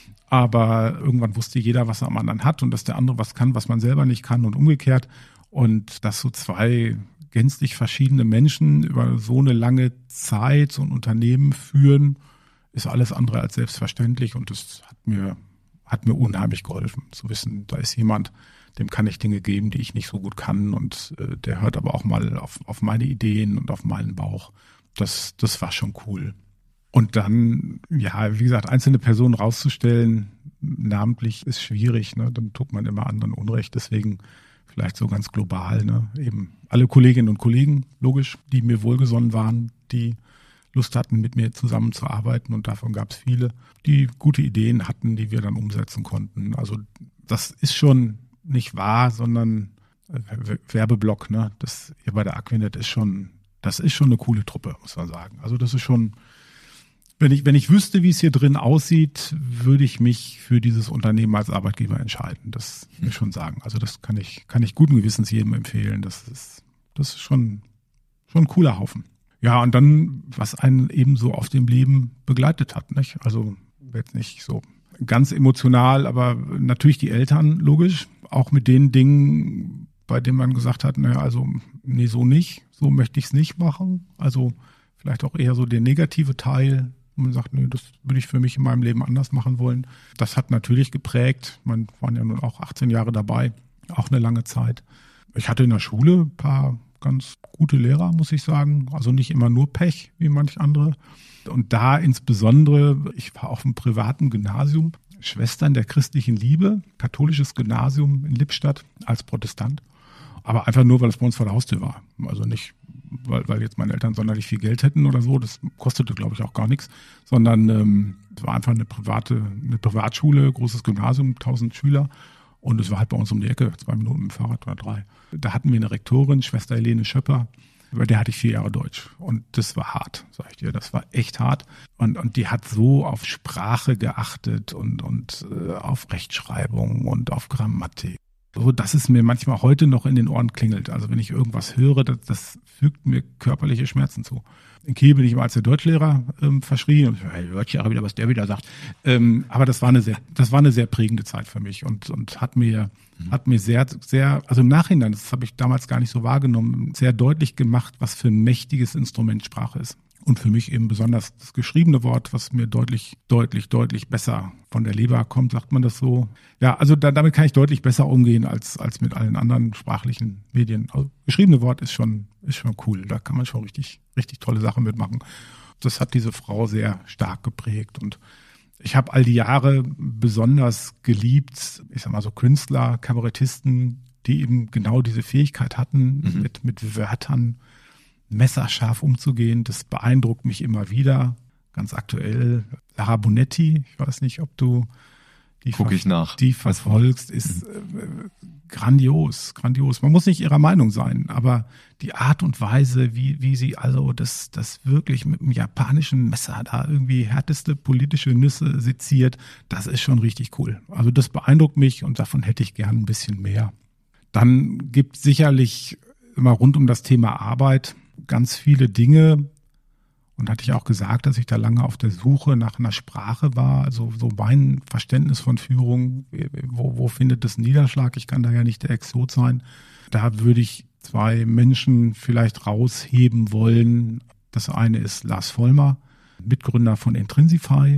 Aber irgendwann wusste jeder, was er am anderen hat und dass der andere was kann, was man selber nicht kann und umgekehrt. Und dass so zwei gänzlich verschiedene Menschen über so eine lange Zeit so ein Unternehmen führen, ist alles andere als selbstverständlich und das hat mir unheimlich geholfen, zu wissen, da ist jemand, dem kann ich Dinge geben, die ich nicht so gut kann und der hört aber auch mal auf meine Ideen und auf meinen Bauch. Das war schon cool. Und dann, ja, wie gesagt, einzelne Personen rauszustellen, namentlich ist schwierig, ne? Dann tut man immer anderen Unrecht, deswegen vielleicht so ganz global, ne? Eben alle Kolleginnen und Kollegen, logisch, die mir wohlgesonnen waren, die Lust hatten, mit mir zusammenzuarbeiten und davon gab es viele, die gute Ideen hatten, die wir dann umsetzen konnten. Also das ist schon nicht wahr, sondern Werbeblock, ne? Das hier bei der Akquinet ist schon eine coole Truppe, muss man sagen. Also das ist schon, wenn ich wüsste, wie es hier drin aussieht, würde ich mich für dieses Unternehmen als Arbeitgeber entscheiden. Das will ich schon sagen. Also das kann ich guten Gewissens jedem empfehlen. Das ist schon ein cooler Haufen. Ja, und dann, was einen eben so auf dem Leben begleitet hat, nicht? Also jetzt nicht so ganz emotional, aber natürlich die Eltern, logisch, auch mit den Dingen, bei denen man gesagt hat, naja, also nee, so nicht, so möchte ich es nicht machen. Also vielleicht auch eher so der negative Teil, wo man sagt, nee, das würde ich für mich in meinem Leben anders machen wollen. Das hat natürlich geprägt. Man waren ja nun auch 18 Jahre dabei, auch eine lange Zeit. Ich hatte in der Schule ein paar ganz gute Lehrer, muss ich sagen. Also nicht immer nur Pech, wie manch andere. Und da insbesondere, ich war auf einem privaten Gymnasium, Schwestern der christlichen Liebe, katholisches Gymnasium in Lippstadt als Protestant. Aber einfach nur, weil es bei uns vor der Haustür war. Also nicht, weil jetzt meine Eltern sonderlich viel Geld hätten oder so. Das kostete, glaube ich, auch gar nichts. Sondern es war einfach eine Privatschule, großes Gymnasium, 1000 Schüler. Und es war halt bei uns um die Ecke, 2 Minuten mit dem Fahrrad oder 3. Da hatten wir eine Rektorin, Schwester Helene Schöpper. Bei der hatte ich 4 Jahre Deutsch. Und das war hart, sag ich dir. Das war echt hart. Und die hat so auf Sprache geachtet und auf Rechtschreibung und auf Grammatik. So, dass es mir manchmal heute noch in den Ohren klingelt. Also wenn ich irgendwas höre, das fügt mir körperliche Schmerzen zu. In Kiel bin ich mal als der Deutschlehrer verschrien. Und ich hört ja wieder, was der wieder sagt. Aber das war eine sehr prägende Zeit für mich und hat mir sehr, sehr, also im Nachhinein, das habe ich damals gar nicht so wahrgenommen, sehr deutlich gemacht, was für ein mächtiges Instrument Sprache ist. Und für mich eben besonders das geschriebene Wort, was mir deutlich besser von der Leber kommt, sagt man das so. Ja, also damit kann ich deutlich besser umgehen als mit allen anderen sprachlichen Medien. Also geschriebene Wort ist schon cool. Da kann man schon richtig tolle Sachen mitmachen. Das hat diese Frau sehr stark geprägt. Und ich habe all die Jahre besonders geliebt, ich sag mal so Künstler, Kabarettisten, die eben genau diese Fähigkeit hatten, mit Wörtern messerscharf umzugehen. Das beeindruckt mich immer wieder. Ganz aktuell Lara Bonetti, ich weiß nicht, ob du die verfolgst, ist grandios. Man muss nicht ihrer Meinung sein, aber die Art und Weise, wie sie also das wirklich mit einem japanischen Messer da irgendwie härteste politische Nüsse seziert, das ist schon richtig cool. Also das beeindruckt mich und davon hätte ich gern ein bisschen mehr. Dann gibt es sicherlich immer rund um das Thema Arbeit ganz viele Dinge, und hatte ich auch gesagt, dass ich da lange auf der Suche nach einer Sprache war, also so mein Verständnis von Führung, wo findet das Niederschlag? Ich kann da ja nicht der Exot sein. Da würde ich 2 Menschen vielleicht rausheben wollen. Das eine ist Lars Vollmer, Mitgründer von Intrinsify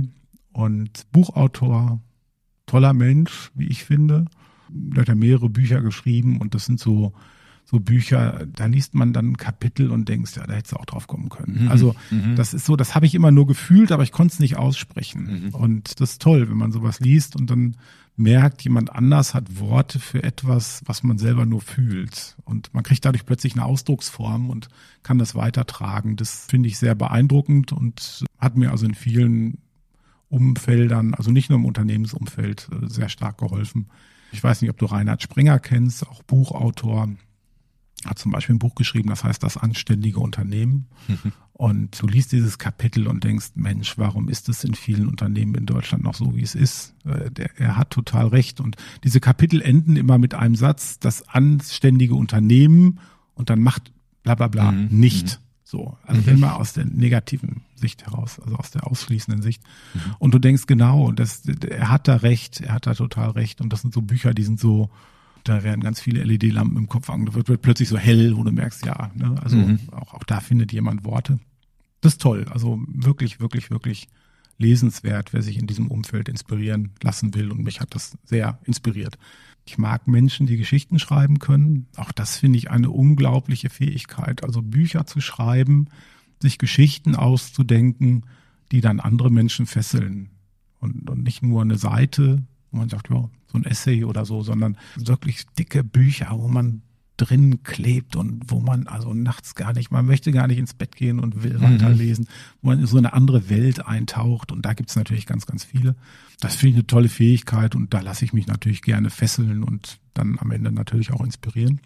und Buchautor, toller Mensch, wie ich finde. Der hat ja mehrere Bücher geschrieben und das sind so Bücher, da liest man dann ein Kapitel und denkst, ja, da hättest du auch drauf kommen können. Also das ist so, das habe ich immer nur gefühlt, aber ich konnte es nicht aussprechen. Und das ist toll, wenn man sowas liest und dann merkt, jemand anders hat Worte für etwas, was man selber nur fühlt. Und man kriegt dadurch plötzlich eine Ausdrucksform und kann das weitertragen. Das finde ich sehr beeindruckend und hat mir also in vielen Umfeldern, also nicht nur im Unternehmensumfeld, sehr stark geholfen. Ich weiß nicht, ob du Reinhard Springer kennst, auch Buchautor. Hat zum Beispiel ein Buch geschrieben, das heißt Das anständige Unternehmen. Und du liest dieses Kapitel und denkst, Mensch, warum ist es in vielen Unternehmen in Deutschland noch so, wie es ist? Er hat total recht. Und diese Kapitel enden immer mit einem Satz, das anständige Unternehmen, und dann macht bla bla bla nicht. So, also immer aus der negativen Sicht heraus, also aus der ausschließenden Sicht. Und du denkst, genau, er hat da recht, er hat da total recht. Und das sind so Bücher, die sind so, da werden ganz viele LED-Lampen im Kopf an, da wird plötzlich so hell, wo du merkst, ja, ne, also auch da findet jemand Worte. Das ist toll, also wirklich, wirklich, wirklich lesenswert, wer sich in diesem Umfeld inspirieren lassen will, und mich hat das sehr inspiriert. Ich mag Menschen, die Geschichten schreiben können, auch das finde ich eine unglaubliche Fähigkeit, also Bücher zu schreiben, sich Geschichten auszudenken, die dann andere Menschen fesseln und nicht nur eine Seite, wo man sagt, ja, so ein Essay oder so, sondern wirklich dicke Bücher, wo man drin klebt und wo man also nachts man möchte gar nicht ins Bett gehen und will weiterlesen, wo man in so eine andere Welt eintaucht, und da gibt's natürlich ganz, ganz viele. Das finde ich eine tolle Fähigkeit, und da lasse ich mich natürlich gerne fesseln und dann am Ende natürlich auch inspirieren.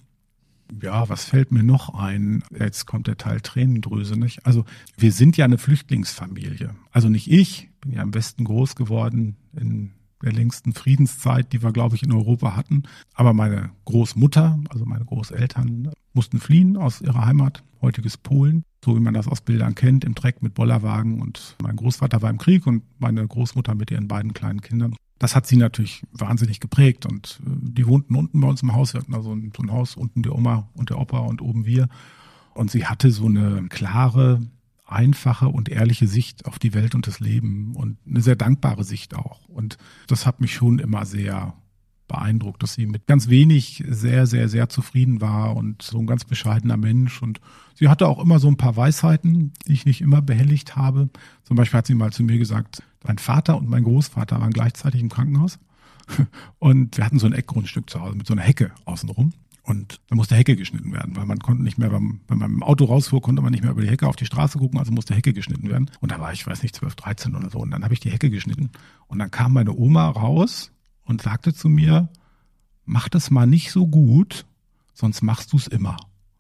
Ja, was fällt mir noch ein? Jetzt kommt der Teil Tränendrüse, nicht? Also wir sind ja eine Flüchtlingsfamilie. Also nicht ich, bin ja im Westen groß geworden, in der längsten Friedenszeit, die wir, glaube ich, in Europa hatten. Aber meine Großmutter, also meine Großeltern, mussten fliehen aus ihrer Heimat, heutiges Polen, so wie man das aus Bildern kennt, im Dreck mit Bollerwagen. Und mein Großvater war im Krieg und meine Großmutter mit ihren beiden kleinen Kindern. Das hat sie natürlich wahnsinnig geprägt, und die wohnten unten bei uns im Haus. Wir hatten also so ein Haus, unten die Oma und der Opa und oben wir. Und sie hatte so eine klare, einfache und ehrliche Sicht auf die Welt und das Leben und eine sehr dankbare Sicht auch. Und das hat mich schon immer sehr beeindruckt, dass sie mit ganz wenig sehr, sehr, sehr zufrieden war und so ein ganz bescheidener Mensch. Und sie hatte auch immer so ein paar Weisheiten, die ich nicht immer behelligt habe. Zum Beispiel hat sie mal zu mir gesagt, mein Vater und mein Großvater waren gleichzeitig im Krankenhaus und wir hatten so ein Eckgrundstück zu Hause mit so einer Hecke außenrum. Und da musste Hecke geschnitten werden, weil man konnte nicht mehr, wenn man im Auto rausfuhr, konnte man nicht mehr über die Hecke auf die Straße gucken, also musste Hecke geschnitten werden. Und da war ich, weiß nicht, 12, 13 oder so. Und dann habe ich die Hecke geschnitten. Und dann kam meine Oma raus und sagte zu mir, mach das mal nicht so gut, sonst machst du es immer.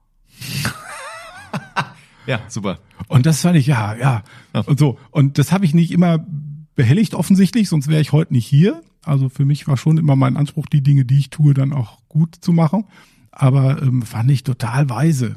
Ja, super. Und das fand ich, ja. Und so. Und das habe ich nicht immer behelligt offensichtlich, sonst wäre ich heute nicht hier. Also für mich war schon immer mein Anspruch, die Dinge, die ich tue, dann auch gut zu machen. Aber fand ich total weise,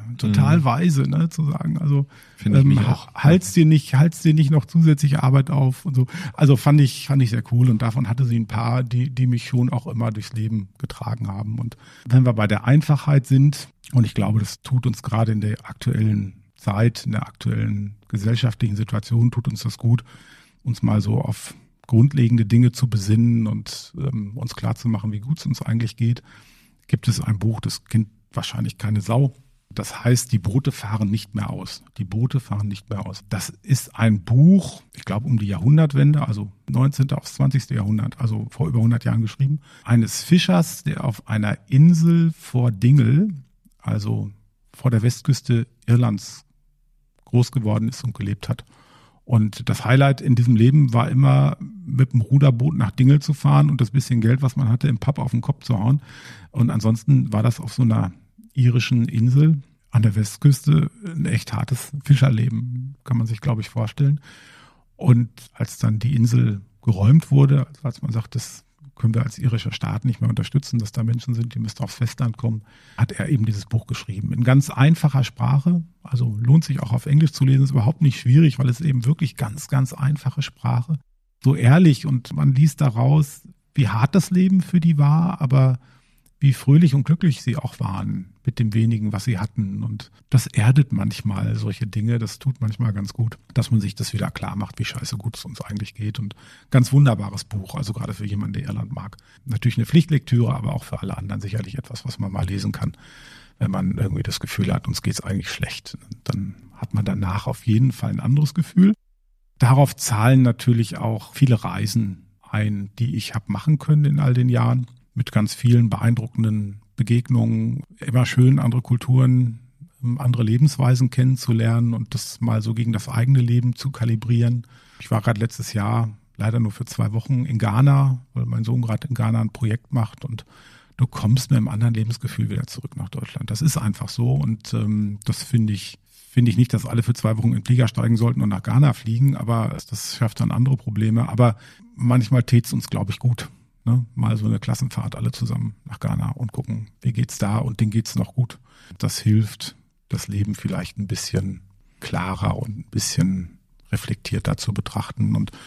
ne, zu sagen. Also finde ich mich auch. Halt's dir nicht noch zusätzliche Arbeit auf und so. Also fand ich sehr cool und davon hatte sie ein paar, die mich schon auch immer durchs Leben getragen haben. Und wenn wir bei der Einfachheit sind, und ich glaube, das tut uns gerade in der aktuellen Zeit, in der aktuellen gesellschaftlichen Situation, tut uns das gut, uns mal so auf grundlegende Dinge zu besinnen und uns klarzumachen, wie gut es uns eigentlich geht. Gibt es ein Buch, das kennt wahrscheinlich keine Sau. Das heißt, die Boote fahren nicht mehr aus. Die Boote fahren nicht mehr aus. Das ist ein Buch, ich glaube um die Jahrhundertwende, also 19. aufs 20. Jahrhundert, also vor über 100 Jahren geschrieben, eines Fischers, der auf einer Insel vor Dingle, also vor der Westküste Irlands, groß geworden ist und gelebt hat. Und das Highlight in diesem Leben war immer, mit dem Ruderboot nach Dingle zu fahren und das bisschen Geld, was man hatte, im Pub auf den Kopf zu hauen. Und ansonsten war das auf so einer irischen Insel an der Westküste ein echt hartes Fischerleben, kann man sich, glaube ich, vorstellen. Und als dann die Insel geräumt wurde, als man sagt, das können wir als irischer Staat nicht mehr unterstützen, dass da Menschen sind, die müssten aufs Festland kommen, hat er eben dieses Buch geschrieben. In ganz einfacher Sprache, also lohnt sich auch auf Englisch zu lesen, ist überhaupt nicht schwierig, weil es eben wirklich ganz, ganz einfache Sprache, so ehrlich und man liest daraus, wie hart das Leben für die war, aber wie fröhlich und glücklich sie auch waren mit dem wenigen, was sie hatten. Und das erdet manchmal solche Dinge, das tut manchmal ganz gut, dass man sich das wieder klar macht, wie scheiße gut es uns eigentlich geht. Und ganz wunderbares Buch, also gerade für jemanden, der Irland mag. Natürlich eine Pflichtlektüre, aber auch für alle anderen sicherlich etwas, was man mal lesen kann, wenn man irgendwie das Gefühl hat, uns geht's eigentlich schlecht. Dann hat man danach auf jeden Fall ein anderes Gefühl. Darauf zahlen natürlich auch viele Reisen ein, die ich habe machen können in all den Jahren. Mit ganz vielen beeindruckenden Begegnungen, immer schön andere Kulturen, andere Lebensweisen kennenzulernen und das mal so gegen das eigene Leben zu kalibrieren. Ich war gerade letztes Jahr leider nur für 2 Wochen in Ghana, weil mein Sohn gerade in Ghana ein Projekt macht und du kommst mit einem anderen Lebensgefühl wieder zurück nach Deutschland. Das ist einfach so und das finde ich nicht, dass alle für 2 Wochen in den Flieger steigen sollten und nach Ghana fliegen, aber das schafft dann andere Probleme. Aber manchmal tät's uns, glaube ich, gut. Ne, mal so eine Klassenfahrt alle zusammen nach Ghana und gucken, wie geht's da und denen geht's noch gut. Das hilft, das Leben vielleicht ein bisschen klarer und ein bisschen reflektierter zu betrachten. Und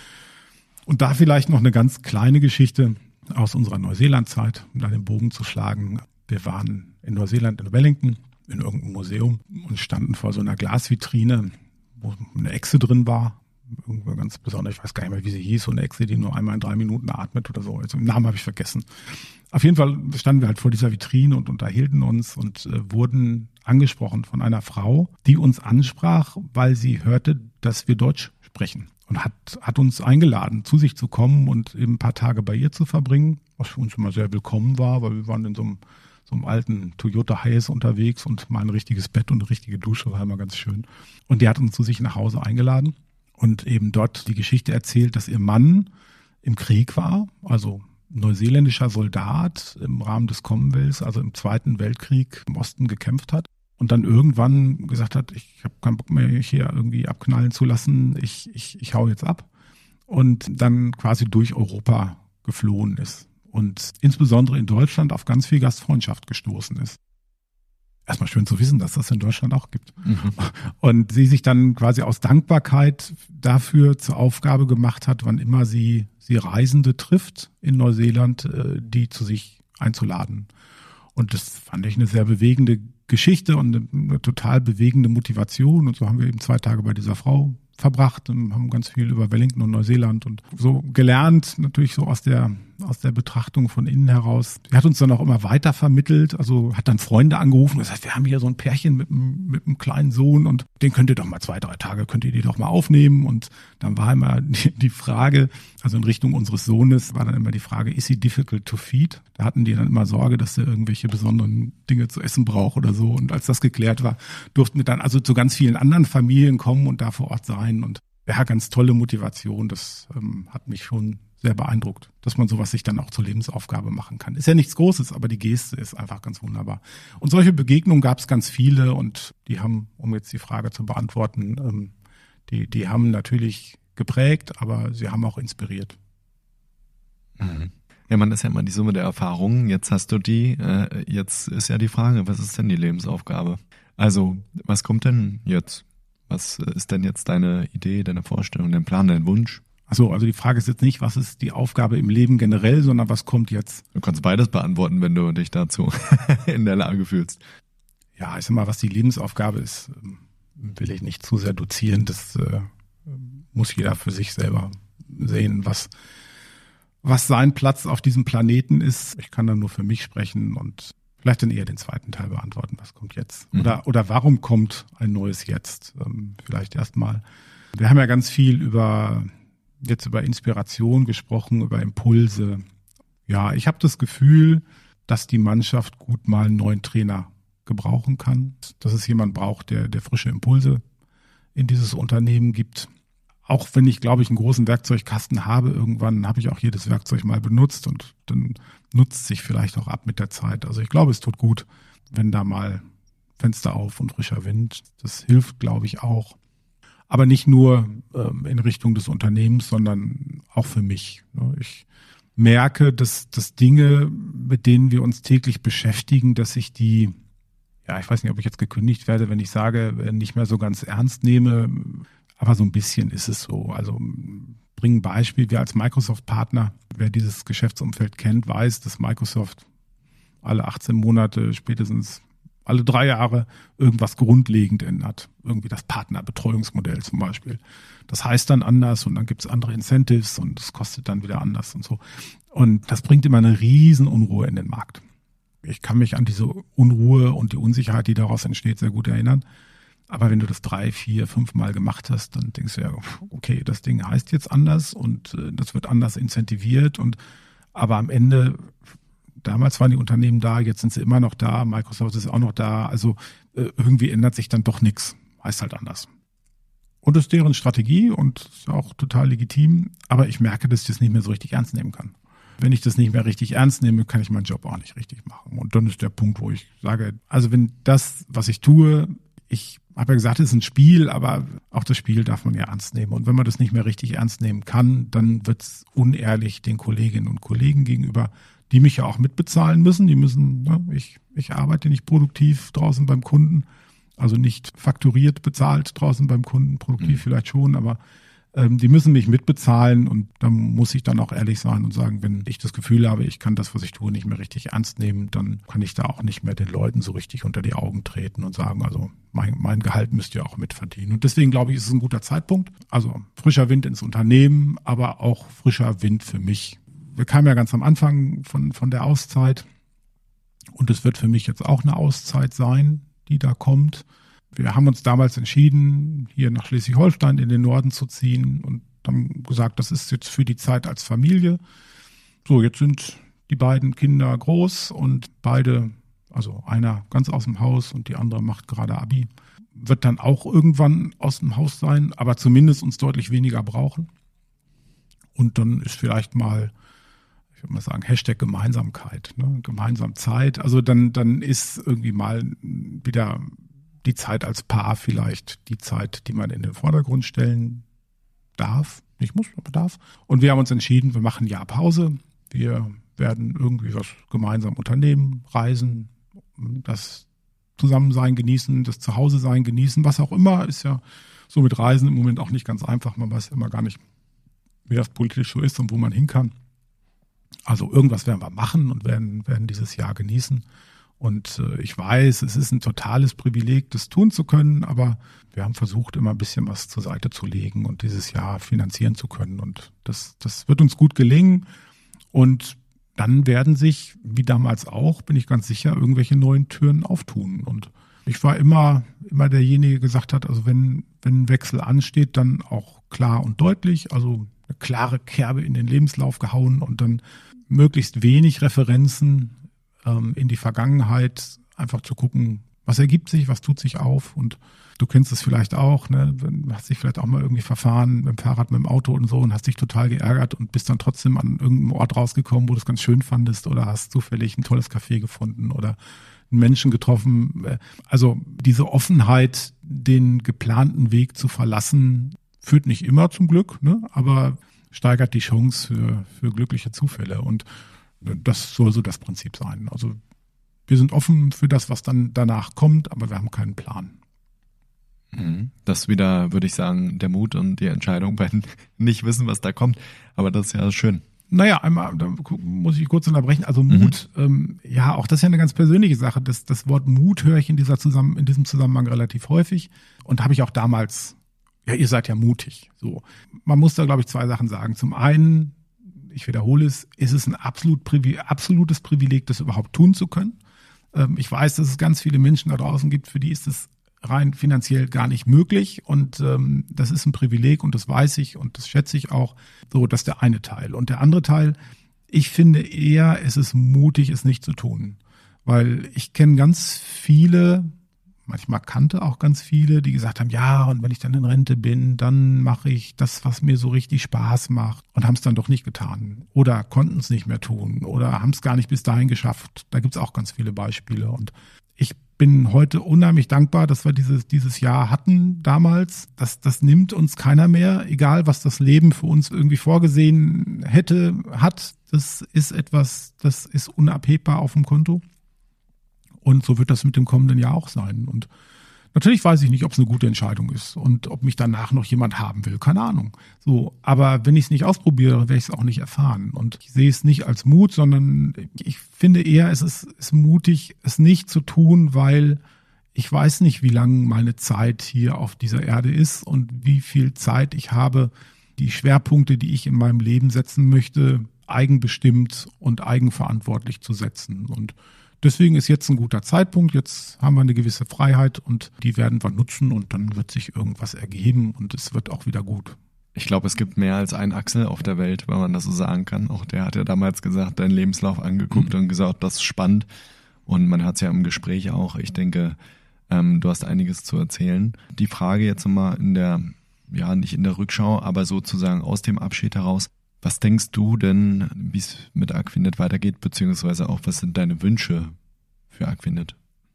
da vielleicht noch eine ganz kleine Geschichte aus unserer Neuseeland-Zeit, um da den Bogen zu schlagen. Wir waren in Neuseeland in Wellington in irgendeinem Museum und standen vor so einer Glasvitrine, wo eine Echse drin war. Irgendwo ganz besonders, ich weiß gar nicht mehr, wie sie hieß, so eine Echse, die nur einmal in 3 Minuten atmet oder so. Also den Namen habe ich vergessen. Auf jeden Fall standen wir halt vor dieser Vitrine und unterhielten uns und wurden angesprochen von einer Frau, die uns ansprach, weil sie hörte, dass wir Deutsch sprechen und hat uns eingeladen, zu sich zu kommen und eben ein paar Tage bei ihr zu verbringen, was für uns immer sehr willkommen war, weil wir waren in so einem alten Toyota Hiace unterwegs und mal ein richtiges Bett und eine richtige Dusche, war immer ganz schön. Und die hat uns zu sich nach Hause eingeladen. Und eben dort die Geschichte erzählt, dass ihr Mann im Krieg war, also neuseeländischer Soldat im Rahmen des Commonwealths, also im Zweiten Weltkrieg im Osten gekämpft hat und dann irgendwann gesagt hat, ich habe keinen Bock mehr, mich hier irgendwie abknallen zu lassen, ich hau jetzt ab und dann quasi durch Europa geflohen ist und insbesondere in Deutschland auf ganz viel Gastfreundschaft gestoßen ist. Erstmal schön zu wissen, dass das in Deutschland auch gibt. Mhm. Und sie sich dann quasi aus Dankbarkeit dafür zur Aufgabe gemacht hat, wann immer sie Reisende trifft in Neuseeland, die zu sich einzuladen. Und das fand ich eine sehr bewegende Geschichte und eine total bewegende Motivation. Und so haben wir eben 2 Tage bei dieser Frau verbracht und haben ganz viel über Wellington und Neuseeland und so gelernt, natürlich so aus der aus der Betrachtung von innen heraus. Sie hat uns dann auch immer weiter vermittelt, also hat dann Freunde angerufen und gesagt, wir haben hier so ein Pärchen mit einem kleinen Sohn und den könnt ihr doch mal 2-3 Tage, könnt ihr die doch mal aufnehmen. Und dann war immer die Frage, also in Richtung unseres Sohnes, war dann immer die Frage, is he difficult to feed? Da hatten die dann immer Sorge, dass er irgendwelche besonderen Dinge zu essen braucht oder so. Und als das geklärt war, durften wir dann also zu ganz vielen anderen Familien kommen und da vor Ort sein. Und ja, ganz tolle Motivation. Das hat mich schon sehr beeindruckt, dass man sowas sich dann auch zur Lebensaufgabe machen kann. Ist ja nichts Großes, aber die Geste ist einfach ganz wunderbar. Und solche Begegnungen gab es ganz viele und die haben, um jetzt die Frage zu beantworten, die haben natürlich geprägt, aber sie haben auch inspiriert. Mhm. Ja, man ist ja immer die Summe der Erfahrungen. Jetzt hast du die. Jetzt ist ja die Frage, was ist denn die Lebensaufgabe? Also, was kommt denn jetzt? Was ist denn jetzt deine Idee, deine Vorstellung, dein Plan, dein Wunsch? Also die Frage ist jetzt nicht, was ist die Aufgabe im Leben generell, sondern was kommt jetzt? Du kannst beides beantworten, wenn du dich dazu in der Lage fühlst. Ja, ich sag mal, was die Lebensaufgabe ist, will ich nicht zu sehr dozieren. Das muss jeder für sich selber sehen, was sein Platz auf diesem Planeten ist. Ich kann dann nur für mich sprechen und vielleicht dann eher den zweiten Teil beantworten. Was kommt jetzt? Oder warum kommt ein neues Jetzt? Vielleicht erstmal. Wir haben ja ganz viel über Inspiration gesprochen, über Impulse. Ja, ich habe das Gefühl, dass die Mannschaft gut mal einen neuen Trainer gebrauchen kann. Dass es jemand braucht, der frische Impulse in dieses Unternehmen gibt. Auch wenn ich, glaube ich, einen großen Werkzeugkasten habe, irgendwann habe ich auch jedes Werkzeug mal benutzt und dann nutzt sich vielleicht auch ab mit der Zeit. Also ich glaube, es tut gut, wenn da mal Fenster auf und frischer Wind. Das hilft, glaube ich, auch. Aber nicht nur in Richtung des Unternehmens, sondern auch für mich. Ich merke, dass Dinge, mit denen wir uns täglich beschäftigen, dass ich die, ja, ich weiß nicht, ob ich jetzt gekündigt werde, wenn ich sage, nicht mehr so ganz ernst nehme, aber so ein bisschen ist es so. Also bring ein Beispiel, wir als Microsoft-Partner, wer dieses Geschäftsumfeld kennt, weiß, dass Microsoft alle 18 Monate, spätestens alle 3 Jahre irgendwas grundlegend ändert. Irgendwie das Partnerbetreuungsmodell zum Beispiel. Das heißt dann anders und dann gibt's andere Incentives und das kostet dann wieder anders und so. Und das bringt immer eine riesen Unruhe in den Markt. Ich kann mich an diese Unruhe und die Unsicherheit, die daraus entsteht, sehr gut erinnern. Aber wenn du das 3, 4, 5 Mal gemacht hast, dann denkst du ja, okay, das Ding heißt jetzt anders und das wird anders incentiviert. Aber am Ende, damals waren die Unternehmen da, jetzt sind sie immer noch da, Microsoft ist auch noch da. Also irgendwie ändert sich dann doch nichts, heißt halt anders. Und das ist deren Strategie und ist auch total legitim. Aber ich merke, dass ich das nicht mehr so richtig ernst nehmen kann. Wenn ich das nicht mehr richtig ernst nehme, kann ich meinen Job auch nicht richtig machen. Und dann ist der Punkt, wo ich sage, also wenn das, was ich tue, ich habe ja gesagt, es ist ein Spiel, aber auch das Spiel darf man ja ernst nehmen. Und wenn man das nicht mehr richtig ernst nehmen kann, dann wird es unehrlich den Kolleginnen und Kollegen gegenüber, die mich ja auch mitbezahlen müssen. Die müssen, ne, ich arbeite nicht produktiv draußen beim Kunden, also nicht fakturiert bezahlt draußen beim Kunden, produktiv vielleicht schon, aber die müssen mich mitbezahlen und da muss ich dann auch ehrlich sein und sagen, wenn ich das Gefühl habe, ich kann das, was ich tue, nicht mehr richtig ernst nehmen, dann kann ich da auch nicht mehr den Leuten so richtig unter die Augen treten und sagen, also mein Gehalt müsst ihr auch mitverdienen. Und deswegen glaube ich, ist es ein guter Zeitpunkt. Also frischer Wind ins Unternehmen, aber auch frischer Wind für mich. Wir kamen ja ganz am Anfang von der Auszeit und es wird für mich jetzt auch eine Auszeit sein, die da kommt. Wir haben uns damals entschieden, hier nach Schleswig-Holstein in den Norden zu ziehen und haben gesagt, das ist jetzt für die Zeit als Familie. So, jetzt sind die beiden Kinder groß und beide, also einer ganz aus dem Haus und die andere macht gerade Abi, wird dann auch irgendwann aus dem Haus sein, aber zumindest uns deutlich weniger brauchen. Und dann ist vielleicht mal, ich würde mal sagen, Hashtag Gemeinsamkeit, ne? Gemeinsam Zeit. Also dann ist irgendwie mal wieder die Zeit als Paar vielleicht die Zeit, die man in den Vordergrund stellen darf, nicht muss, aber darf. Und wir haben uns entschieden, wir machen ein Jahr Pause. Wir werden irgendwie was gemeinsam unternehmen, reisen, das Zusammensein genießen, das Zuhause-Sein genießen, was auch immer. Ist ja so mit Reisen im Moment auch nicht ganz einfach. Man weiß immer gar nicht, wie das politisch so ist und wo man hin kann. Also irgendwas werden wir machen und werden dieses Jahr genießen. Und ich weiß, es ist ein totales Privileg, das tun zu können, aber wir haben versucht, immer ein bisschen was zur Seite zu legen und dieses Jahr finanzieren zu können. Und das wird uns gut gelingen. Und dann werden sich, wie damals auch, bin ich ganz sicher, irgendwelche neuen Türen auftun. Und ich war immer derjenige, der gesagt hat, also wenn ein Wechsel ansteht, dann auch klar und deutlich, also eine klare Kerbe in den Lebenslauf gehauen und dann möglichst wenig Referenzen in die Vergangenheit, einfach zu gucken, was ergibt sich, was tut sich auf. Und du kennst es vielleicht auch, ne? Du hast dich vielleicht auch mal irgendwie verfahren mit dem Fahrrad, mit dem Auto und so und hast dich total geärgert und bist dann trotzdem an irgendeinem Ort rausgekommen, wo du es ganz schön fandest oder hast zufällig ein tolles Café gefunden oder einen Menschen getroffen. Also diese Offenheit, den geplanten Weg zu verlassen, führt nicht immer zum Glück, ne? Aber steigert die Chance für glückliche Zufälle. Und das soll so das Prinzip sein. Also wir sind offen für das, was dann danach kommt, aber wir haben keinen Plan. Das ist wieder, würde ich sagen, der Mut und die Entscheidung bei nicht wissen, was da kommt. Aber das ist ja schön. Naja, einmal, da muss ich kurz unterbrechen. Also Mut, ja, auch das ist ja eine ganz persönliche Sache. Das Wort Mut höre ich in diesem Zusammenhang relativ häufig und habe ich auch damals. Ja, ihr seid ja mutig. So, man muss da, glaube ich, zwei Sachen sagen. Zum einen, ich wiederhole es, ist es ein absolutes Privileg, das überhaupt tun zu können. Ich weiß, dass es ganz viele Menschen da draußen gibt, für die ist es rein finanziell gar nicht möglich. Und das ist ein Privileg und das weiß ich und das schätze ich auch. So, das ist der eine Teil. Und der andere Teil, ich finde eher, es ist mutig, es nicht zu tun. Weil ich kenne ganz viele, manchmal kannte auch ganz viele, die gesagt haben, ja, und wenn ich dann in Rente bin, dann mache ich das, was mir so richtig Spaß macht und haben es dann doch nicht getan oder konnten es nicht mehr tun oder haben es gar nicht bis dahin geschafft. Da gibt es auch ganz viele Beispiele und ich bin heute unheimlich dankbar, dass wir dieses Jahr hatten damals. Das nimmt uns keiner mehr, egal was das Leben für uns irgendwie vorgesehen hat. Das ist etwas, das ist unabhebbar auf dem Konto. Und so wird das mit dem kommenden Jahr auch sein. Und natürlich weiß ich nicht, ob es eine gute Entscheidung ist und ob mich danach noch jemand haben will. Keine Ahnung. So, aber wenn ich es nicht ausprobiere, werde ich es auch nicht erfahren. Und ich sehe es nicht als Mut, sondern ich finde eher, es ist mutig, es nicht zu tun, weil ich weiß nicht, wie lang meine Zeit hier auf dieser Erde ist und wie viel Zeit ich habe, die Schwerpunkte, die ich in meinem Leben setzen möchte, eigenbestimmt und eigenverantwortlich zu setzen. Und deswegen ist jetzt ein guter Zeitpunkt, jetzt haben wir eine gewisse Freiheit und die werden wir nutzen und dann wird sich irgendwas ergeben und es wird auch wieder gut. Ich glaube, es gibt mehr als einen Axel auf der Welt, wenn man das so sagen kann. Auch der hat ja damals gesagt, deinen Lebenslauf angeguckt und gesagt, das ist spannend. Und man hat es ja im Gespräch auch. Ich denke, du hast einiges zu erzählen. Die Frage jetzt nochmal nicht in der Rückschau, aber sozusagen aus dem Abschied heraus. Was denkst du denn, wie es mit Aquinet weitergeht, beziehungsweise auch, was sind deine Wünsche für Aquinet?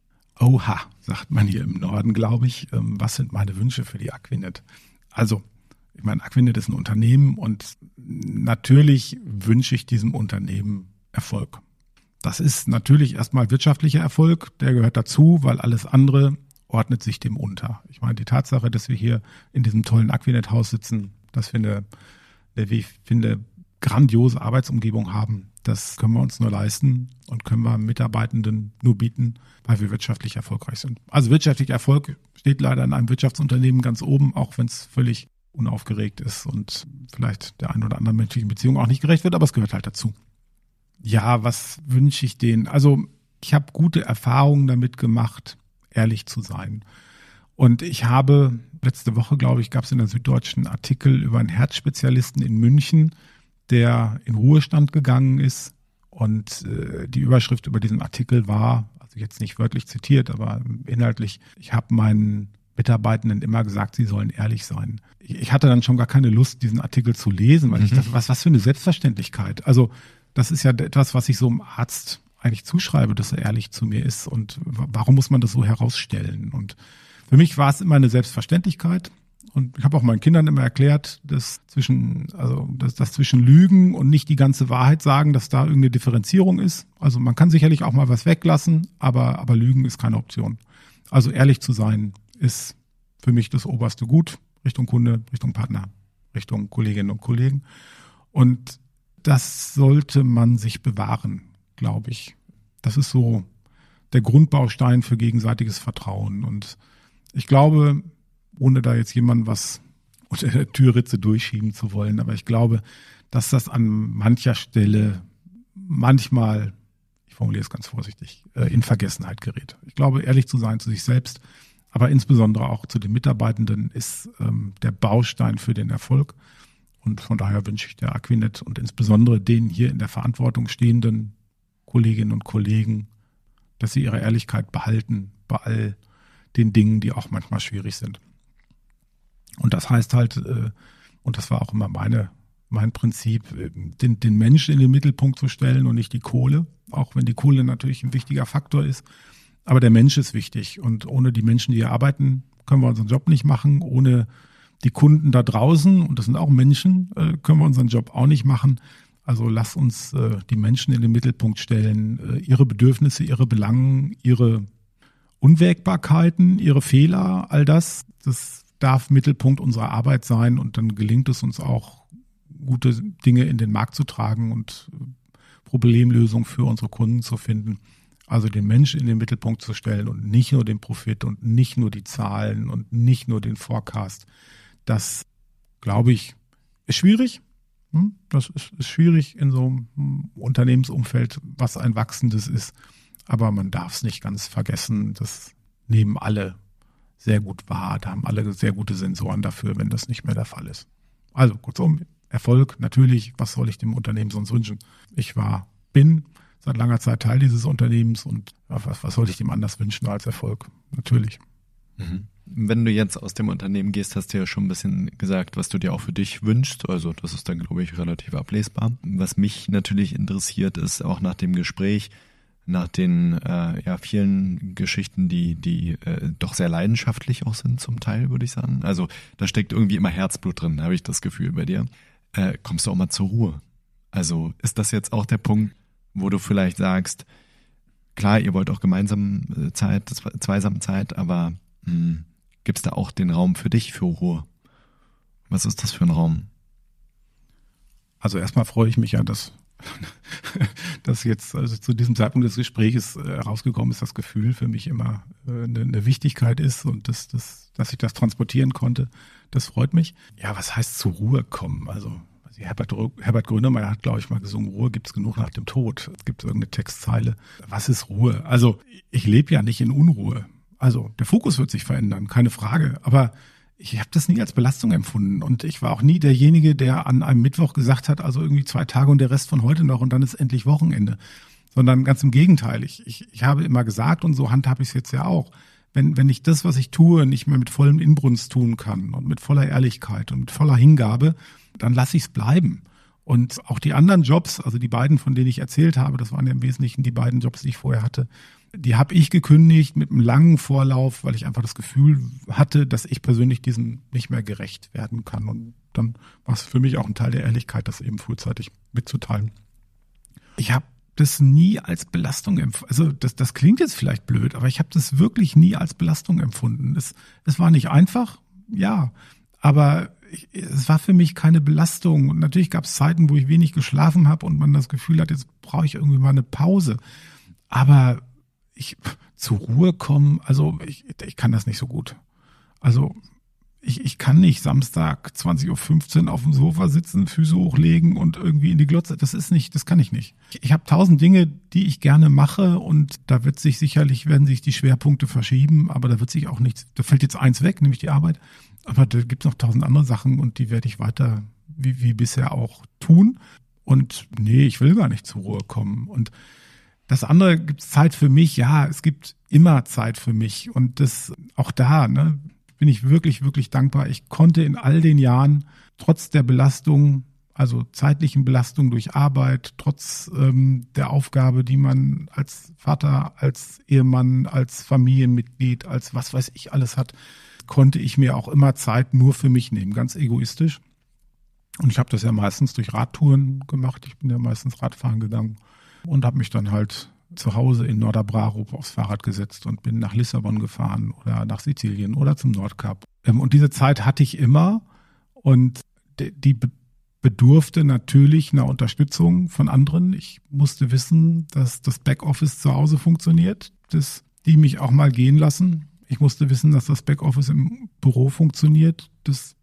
Oha, sagt man hier im Norden, glaube ich. Was sind meine Wünsche für die Aquinet? Also, ich meine, Aquinet ist ein Unternehmen und natürlich wünsche ich diesem Unternehmen Erfolg. Das ist natürlich erstmal wirtschaftlicher Erfolg, der gehört dazu, weil alles andere ordnet sich dem unter. Ich meine, die Tatsache, dass wir hier in diesem tollen Aquinet-Haus sitzen, dass wir wie ich finde, grandiose Arbeitsumgebung haben. Das können wir uns nur leisten und können wir Mitarbeitenden nur bieten, weil wir wirtschaftlich erfolgreich sind. Also wirtschaftlicher Erfolg steht leider in einem Wirtschaftsunternehmen ganz oben, auch wenn es völlig unaufgeregt ist und vielleicht der ein oder anderen menschlichen Beziehung auch nicht gerecht wird, aber es gehört halt dazu. Ja, was wünsche ich denen? Also ich habe gute Erfahrungen damit gemacht, ehrlich zu sein. Und ich habe letzte Woche, glaube ich, gab es in der Süddeutschen Artikel über einen Herzspezialisten in München, der in Ruhestand gegangen ist. Und die Überschrift über diesen Artikel war, also jetzt nicht wörtlich zitiert, aber inhaltlich, ich habe meinen Mitarbeitenden immer gesagt, sie sollen ehrlich sein. Ich hatte dann schon gar keine Lust, diesen Artikel zu lesen, weil ich dachte, was für eine Selbstverständlichkeit. Also das ist ja etwas, was ich so einem Arzt eigentlich zuschreibe, dass er ehrlich zu mir ist. Und warum muss man das so herausstellen? Und für mich war es immer eine Selbstverständlichkeit und ich habe auch meinen Kindern immer erklärt, dass zwischen Lügen und nicht die ganze Wahrheit sagen, dass da irgendeine Differenzierung ist. Also man kann sicherlich auch mal was weglassen, aber Lügen ist keine Option. Also ehrlich zu sein ist für mich das oberste Gut, Richtung Kunde, Richtung Partner, Richtung Kolleginnen und Kollegen. Und das sollte man sich bewahren, glaube ich. Das ist so der Grundbaustein für gegenseitiges Vertrauen. Und ich glaube, ohne da jetzt jemandem was unter der Türritze durchschieben zu wollen. Aber ich glaube, dass das an mancher Stelle manchmal, ich formuliere es ganz vorsichtig, in Vergessenheit gerät. Ich glaube, ehrlich zu sein zu sich selbst, aber insbesondere auch zu den Mitarbeitenden ist der Baustein für den Erfolg. Und von daher wünsche ich der Aquinet und insbesondere den hier in der Verantwortung stehenden Kolleginnen und Kollegen, dass sie ihre Ehrlichkeit behalten bei all den Dingen, die auch manchmal schwierig sind. Und das heißt halt, und das war auch immer mein Prinzip, den Menschen in den Mittelpunkt zu stellen und nicht die Kohle, auch wenn die Kohle natürlich ein wichtiger Faktor ist. Aber der Mensch ist wichtig und ohne die Menschen, die hier arbeiten, können wir unseren Job nicht machen. Ohne die Kunden da draußen, und das sind auch Menschen, können wir unseren Job auch nicht machen. Also lass uns die Menschen in den Mittelpunkt stellen, ihre Bedürfnisse, ihre Belangen, ihre Unwägbarkeiten, ihre Fehler, all das darf Mittelpunkt unserer Arbeit sein und dann gelingt es uns auch, gute Dinge in den Markt zu tragen und Problemlösungen für unsere Kunden zu finden. Also den Menschen in den Mittelpunkt zu stellen und nicht nur den Profit und nicht nur die Zahlen und nicht nur den Forecast. Das, glaube ich, ist schwierig. Das ist schwierig in so einem Unternehmensumfeld, was ein wachsendes ist. Aber man darf es nicht ganz vergessen. Das nehmen alle sehr gut wahr. Da haben alle sehr gute Sensoren dafür, wenn das nicht mehr der Fall ist. Also kurzum, Erfolg natürlich. Was soll ich dem Unternehmen sonst wünschen? Bin seit langer Zeit Teil dieses Unternehmens und was sollte ich dem anders wünschen als Erfolg? Natürlich. Mhm. Wenn du jetzt aus dem Unternehmen gehst, hast du ja schon ein bisschen gesagt, was du dir auch für dich wünschst. Also das ist dann, glaube ich, relativ ablesbar. Was mich natürlich interessiert, ist auch nach dem Gespräch, nach den vielen Geschichten, die doch sehr leidenschaftlich auch sind zum Teil, würde ich sagen. Also da steckt irgendwie immer Herzblut drin, habe ich das Gefühl bei dir. Kommst du auch mal zur Ruhe? Also ist das jetzt auch der Punkt, wo du vielleicht sagst, klar, ihr wollt auch gemeinsam zweisam Zeit, aber gibt es da auch den Raum für dich, für Ruhe? Was ist das für ein Raum? Also erstmal freue ich mich ja, dass jetzt also zu diesem Zeitpunkt des Gesprächs herausgekommen ist, das Gefühl für mich immer eine Wichtigkeit ist und dass ich das transportieren konnte. Das freut mich. Ja, was heißt zur Ruhe kommen? Also Herbert Grönemeyer hat, glaube ich, mal gesungen, Ruhe gibt es genug nach dem Tod. Es gibt irgendeine Textzeile. Was ist Ruhe? Also ich lebe ja nicht in Unruhe. Also der Fokus wird sich verändern, keine Frage. Aber ich habe das nie als Belastung empfunden. Und ich war auch nie derjenige, der an einem Mittwoch gesagt hat, also irgendwie 2 Tage und der Rest von heute noch und dann ist endlich Wochenende. Sondern ganz im Gegenteil. Ich habe immer gesagt, und so handhabe ich es jetzt ja auch, wenn ich das, was ich tue, nicht mehr mit vollem Inbrunst tun kann und mit voller Ehrlichkeit und mit voller Hingabe, dann lasse ich es bleiben. Und auch die anderen Jobs, also die beiden, von denen ich erzählt habe, das waren ja im Wesentlichen die beiden Jobs, die ich vorher hatte, die habe ich gekündigt mit einem langen Vorlauf, weil ich einfach das Gefühl hatte, dass ich persönlich diesem nicht mehr gerecht werden kann. Und dann war es für mich auch ein Teil der Ehrlichkeit, das eben frühzeitig mitzuteilen. Ich habe das nie als Belastung empfunden. Also das klingt jetzt vielleicht blöd, aber ich habe das wirklich nie als Belastung empfunden. Es war nicht einfach, ja, aber es war für mich keine Belastung. Und natürlich gab es Zeiten, wo ich wenig geschlafen habe und man das Gefühl hat, jetzt brauche ich irgendwie mal eine Pause. Aber zur Ruhe kommen, also ich kann das nicht so gut. Also ich kann nicht Samstag 20.15 Uhr auf dem Sofa sitzen, Füße hochlegen und irgendwie in die Glotze. Das kann ich nicht. Ich habe 1000 Dinge, die ich gerne mache und da werden sich die Schwerpunkte verschieben, aber da fällt jetzt eins weg, nämlich die Arbeit. Aber da gibt es noch 1000 andere Sachen und die werde ich weiter wie bisher auch tun. Und nee, ich will gar nicht zur Ruhe kommen. Und das andere, gibt es Zeit für mich? Ja, es gibt immer Zeit für mich. Und das auch da, ne, bin ich wirklich, wirklich dankbar. Ich konnte in all den Jahren, trotz der Belastung, also zeitlichen Belastung durch Arbeit, trotz der Aufgabe, die man als Vater, als Ehemann, als Familienmitglied, als was weiß ich alles hat, konnte ich mir auch immer Zeit nur für mich nehmen, ganz egoistisch. Und ich habe das ja meistens durch Radtouren gemacht. Ich bin ja meistens Radfahren gegangen und habe mich dann halt zu Hause in Norderbrarup aufs Fahrrad gesetzt und bin nach Lissabon gefahren oder nach Sizilien oder zum Nordkap. Und diese Zeit hatte ich immer und die bedurfte natürlich einer Unterstützung von anderen. Ich musste wissen, dass das Backoffice zu Hause funktioniert, dass die mich auch mal gehen lassen. Ich musste wissen, dass das Backoffice im Büro funktioniert, dass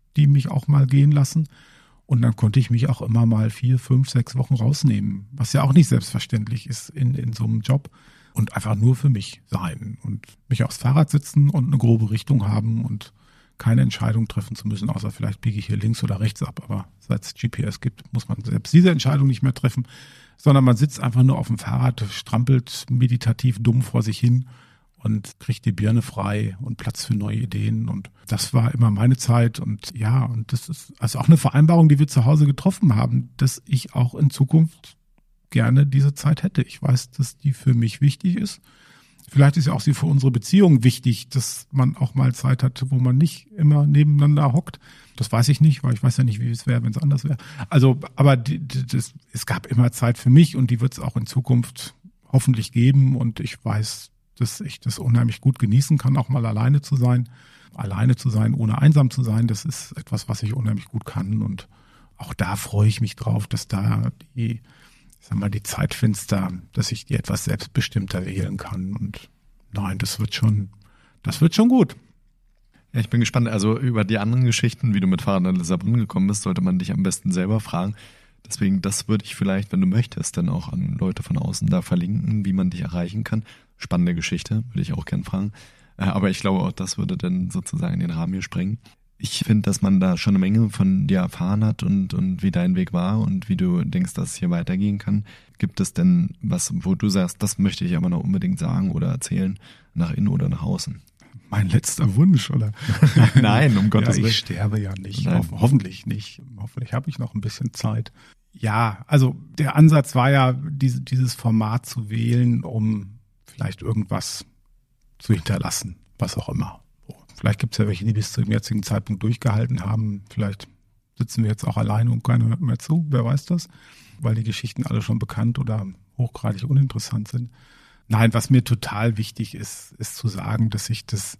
die mich auch mal gehen lassen. Und dann konnte ich mich auch immer mal 4, 5, 6 Wochen rausnehmen, was ja auch nicht selbstverständlich ist in so einem Job. Und einfach nur für mich sein und mich aufs Fahrrad sitzen und eine grobe Richtung haben und keine Entscheidung treffen zu müssen, außer vielleicht biege ich hier links oder rechts ab. Aber seit es GPS gibt, muss man selbst diese Entscheidung nicht mehr treffen, sondern man sitzt einfach nur auf dem Fahrrad, strampelt meditativ dumm vor sich hin und kriegt die Birne frei und Platz für neue Ideen. Und das war immer meine Zeit. Und ja, und das ist also auch eine Vereinbarung, die wir zu Hause getroffen haben, dass ich auch in Zukunft gerne diese Zeit hätte. Ich weiß, dass die für mich wichtig ist. Vielleicht ist ja auch sie für unsere Beziehung wichtig, dass man auch mal Zeit hat, wo man nicht immer nebeneinander hockt. Das weiß ich nicht, weil ich weiß ja nicht, wie es wäre, wenn es anders wäre. Also, aber es gab immer Zeit für mich und die wird es auch in Zukunft hoffentlich geben. Und ich weiß, dass ich das unheimlich gut genießen kann, auch mal alleine zu sein. Alleine zu sein, ohne einsam zu sein, das ist etwas, was ich unheimlich gut kann. Und auch da freue ich mich drauf, dass da die Zeitfenster, dass ich die etwas selbstbestimmter wählen kann. Und nein, das wird schon gut. Ja, ich bin gespannt. Also über die anderen Geschichten, wie du mit Fahrrad nach Lissabon gekommen bist, sollte man dich am besten selber fragen. Deswegen, das würde ich vielleicht, wenn du möchtest, dann auch an Leute von außen da verlinken, wie man dich erreichen kann. Spannende Geschichte, würde ich auch gern fragen. Aber ich glaube auch, das würde dann sozusagen den Rahmen hier sprengen. Ich finde, dass man da schon eine Menge von dir erfahren hat und wie dein Weg war und wie du denkst, dass es hier weitergehen kann. Gibt es denn was, wo du sagst, das möchte ich aber noch unbedingt sagen oder erzählen, nach innen oder nach außen? Mein letzter Wunsch, oder? Nein, um Gottes Willen. Ich sterbe ja nicht, hoffentlich nicht. Hoffentlich habe ich noch ein bisschen Zeit. Ja, also der Ansatz war ja, dieses Format zu wählen, um vielleicht irgendwas zu hinterlassen, was auch immer. Vielleicht gibt es ja welche, die bis zu dem jetzigen Zeitpunkt durchgehalten haben. Vielleicht sitzen wir jetzt auch alleine und keiner hört mehr zu. Wer weiß das? Weil die Geschichten alle schon bekannt oder hochgradig uninteressant sind. Nein, was mir total wichtig ist, ist zu sagen, dass ich das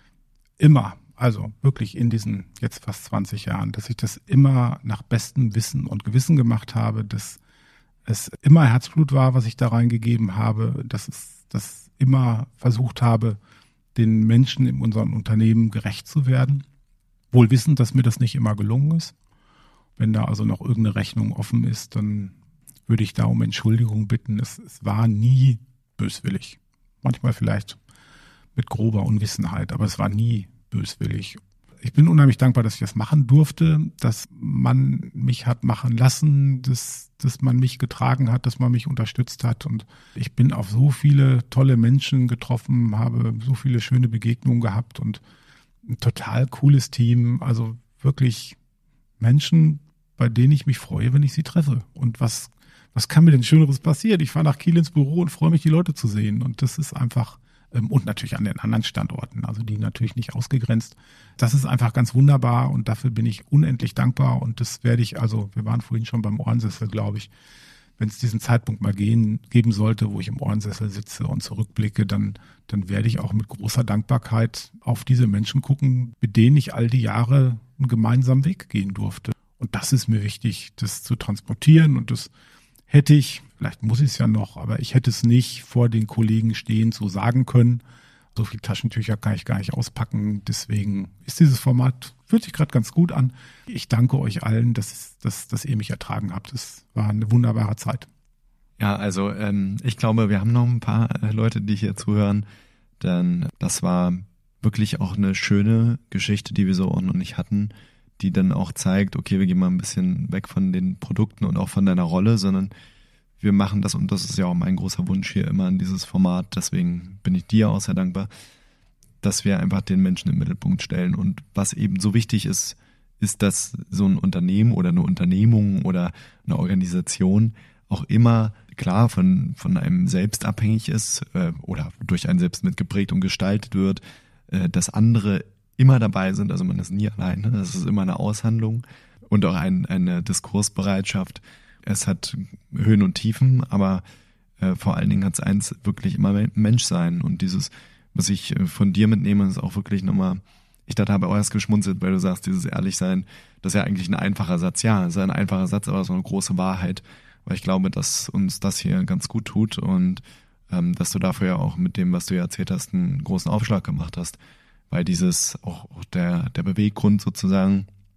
immer, also wirklich in diesen jetzt fast 20 Jahren, dass ich das immer nach bestem Wissen und Gewissen gemacht habe, dass es immer Herzblut war, was ich da reingegeben habe, dass es das immer versucht habe, den Menschen in unserem Unternehmen gerecht zu werden. Wohl wissend, dass mir das nicht immer gelungen ist. Wenn da also noch irgendeine Rechnung offen ist, dann würde ich da um Entschuldigung bitten. Es war nie böswillig. Manchmal vielleicht mit grober Unwissenheit, aber es war nie böswillig. Ich bin unheimlich dankbar, dass ich das machen durfte, dass man mich hat machen lassen, dass man mich getragen hat, dass man mich unterstützt hat. Und ich bin auf so viele tolle Menschen getroffen, habe so viele schöne Begegnungen gehabt und ein total cooles Team. Also wirklich Menschen, bei denen ich mich freue, wenn ich sie treffe. Und was kann mir denn Schöneres passieren? Ich fahre nach Kiel ins Büro und freue mich, die Leute zu sehen. Und das ist einfach, und natürlich an den anderen Standorten, also die natürlich nicht ausgegrenzt. Das ist einfach ganz wunderbar und dafür bin ich unendlich dankbar. Und das werde ich, also wir waren vorhin schon beim Ohrensessel, glaube ich, wenn es diesen Zeitpunkt mal geben sollte, wo ich im Ohrensessel sitze und zurückblicke, dann werde ich auch mit großer Dankbarkeit auf diese Menschen gucken, mit denen ich all die Jahre einen gemeinsamen Weg gehen durfte. Und das ist mir wichtig, das zu transportieren. Und das hätte ich, vielleicht muss ich es ja noch, aber ich hätte es nicht vor den Kollegen stehend so sagen können. So viele Taschentücher kann ich gar nicht auspacken. Deswegen ist dieses Format, fühlt sich gerade ganz gut an. Ich danke euch allen, dass ihr mich ertragen habt. Es war eine wunderbare Zeit. Ja, also ich glaube, wir haben noch ein paar Leute, die hier zuhören. Denn das war wirklich auch eine schöne Geschichte, die wir so auch noch nicht hatten, die dann auch zeigt, okay, wir gehen mal ein bisschen weg von den Produkten und auch von deiner Rolle, sondern wir machen das, und das ist ja auch mein großer Wunsch hier immer in dieses Format, deswegen bin ich dir auch sehr dankbar, dass wir einfach den Menschen im Mittelpunkt stellen. Und was eben so wichtig ist, dass so ein Unternehmen oder eine Unternehmung oder eine Organisation auch immer klar von einem selbst abhängig ist oder durch einen selbst mitgeprägt und gestaltet wird, dass andere immer dabei sind, also man ist nie alleine, das ist immer eine Aushandlung und auch eine Diskursbereitschaft. Es hat Höhen und Tiefen, aber vor allen Dingen hat es eins wirklich immer Menschsein. Und dieses, was ich von dir mitnehme, ist auch wirklich nochmal, ich dachte, habe auch erst geschmunzelt, weil du sagst, dieses Ehrlichsein, das ist ja eigentlich ein einfacher Satz. Ja, es ist ein einfacher Satz, aber so eine große Wahrheit, weil ich glaube, dass uns das hier ganz gut tut und dass du dafür ja auch mit dem, was du ja erzählt hast, einen großen Aufschlag gemacht hast. Weil dieses, auch der Beweggrund sozusagen,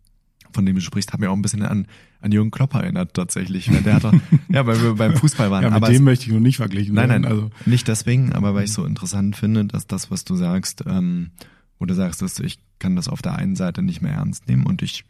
von dem du sprichst, hat mir auch ein bisschen an Jürgen Klopp erinnert tatsächlich. Der hat doch, ja, weil wir beim Fußball waren. Ja, mit dem möchte ich nur nicht verglichen werden. Nein, also nicht deswegen, aber weil ich so interessant finde, dass das, was du sagst, wo du sagst, dass ich kann das auf der einen Seite nicht mehr ernst nehmen und ich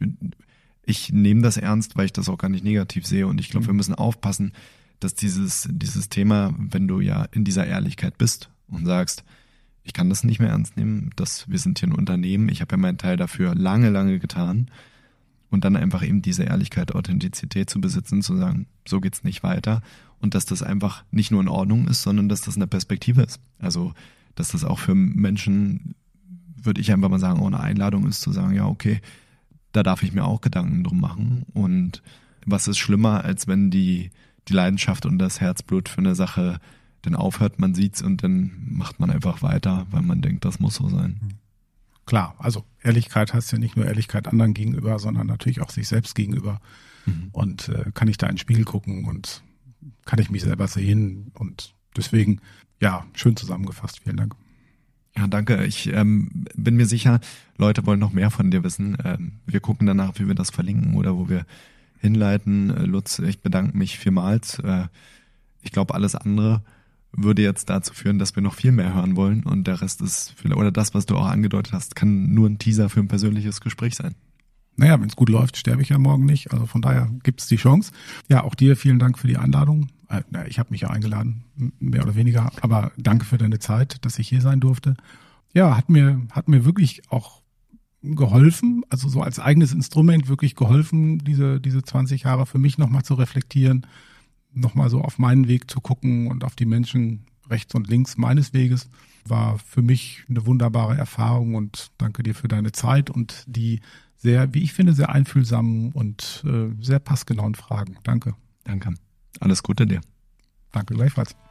nehme das ernst, weil ich das auch gar nicht negativ sehe und ich glaube, wir müssen aufpassen, dass dieses Thema, wenn du ja in dieser Ehrlichkeit bist und sagst, ich kann das nicht mehr ernst nehmen, wir sind hier ein Unternehmen, ich habe ja meinen Teil dafür lange, lange getan und dann einfach eben diese Ehrlichkeit, Authentizität zu besitzen, zu sagen, so geht's nicht weiter und dass das einfach nicht nur in Ordnung ist, sondern dass das eine Perspektive ist. Also, dass das auch für Menschen, würde ich einfach mal sagen, auch eine Einladung ist zu sagen, ja, okay, da darf ich mir auch Gedanken drum machen und was ist schlimmer, als wenn die Leidenschaft und das Herzblut für eine Sache dann aufhört, man sieht's und dann macht man einfach weiter, weil man denkt, das muss so sein. Klar, also Ehrlichkeit heißt ja nicht nur Ehrlichkeit anderen gegenüber, sondern natürlich auch sich selbst gegenüber. Und kann ich da in den Spiegel gucken und kann ich mich selber sehen und deswegen, ja, schön zusammengefasst. Vielen Dank. Ja, danke. Ich bin mir sicher, Leute wollen noch mehr von dir wissen. Wir gucken danach, wie wir das verlinken oder wo wir hinleiten. Lutz, ich bedanke mich vielmals. Ich glaube, alles andere würde jetzt dazu führen, dass wir noch viel mehr hören wollen und der Rest ist, oder das, was du auch angedeutet hast, kann nur ein Teaser für ein persönliches Gespräch sein. Naja, wenn es gut läuft, sterbe ich ja morgen nicht. Also von daher gibt es die Chance. Ja, auch dir vielen Dank für die Einladung. Ich habe mich ja eingeladen, mehr oder weniger, aber danke für deine Zeit, dass ich hier sein durfte. Ja, hat mir wirklich auch geholfen, also so als eigenes Instrument wirklich geholfen, diese 20 Jahre für mich nochmal zu reflektieren, nochmal so auf meinen Weg zu gucken und auf die Menschen rechts und links meines Weges. War für mich eine wunderbare Erfahrung und danke dir für deine Zeit und die sehr, wie ich finde, sehr einfühlsamen und sehr passgenauen Fragen. Danke. Danke. Alles Gute dir. Danke gleichfalls.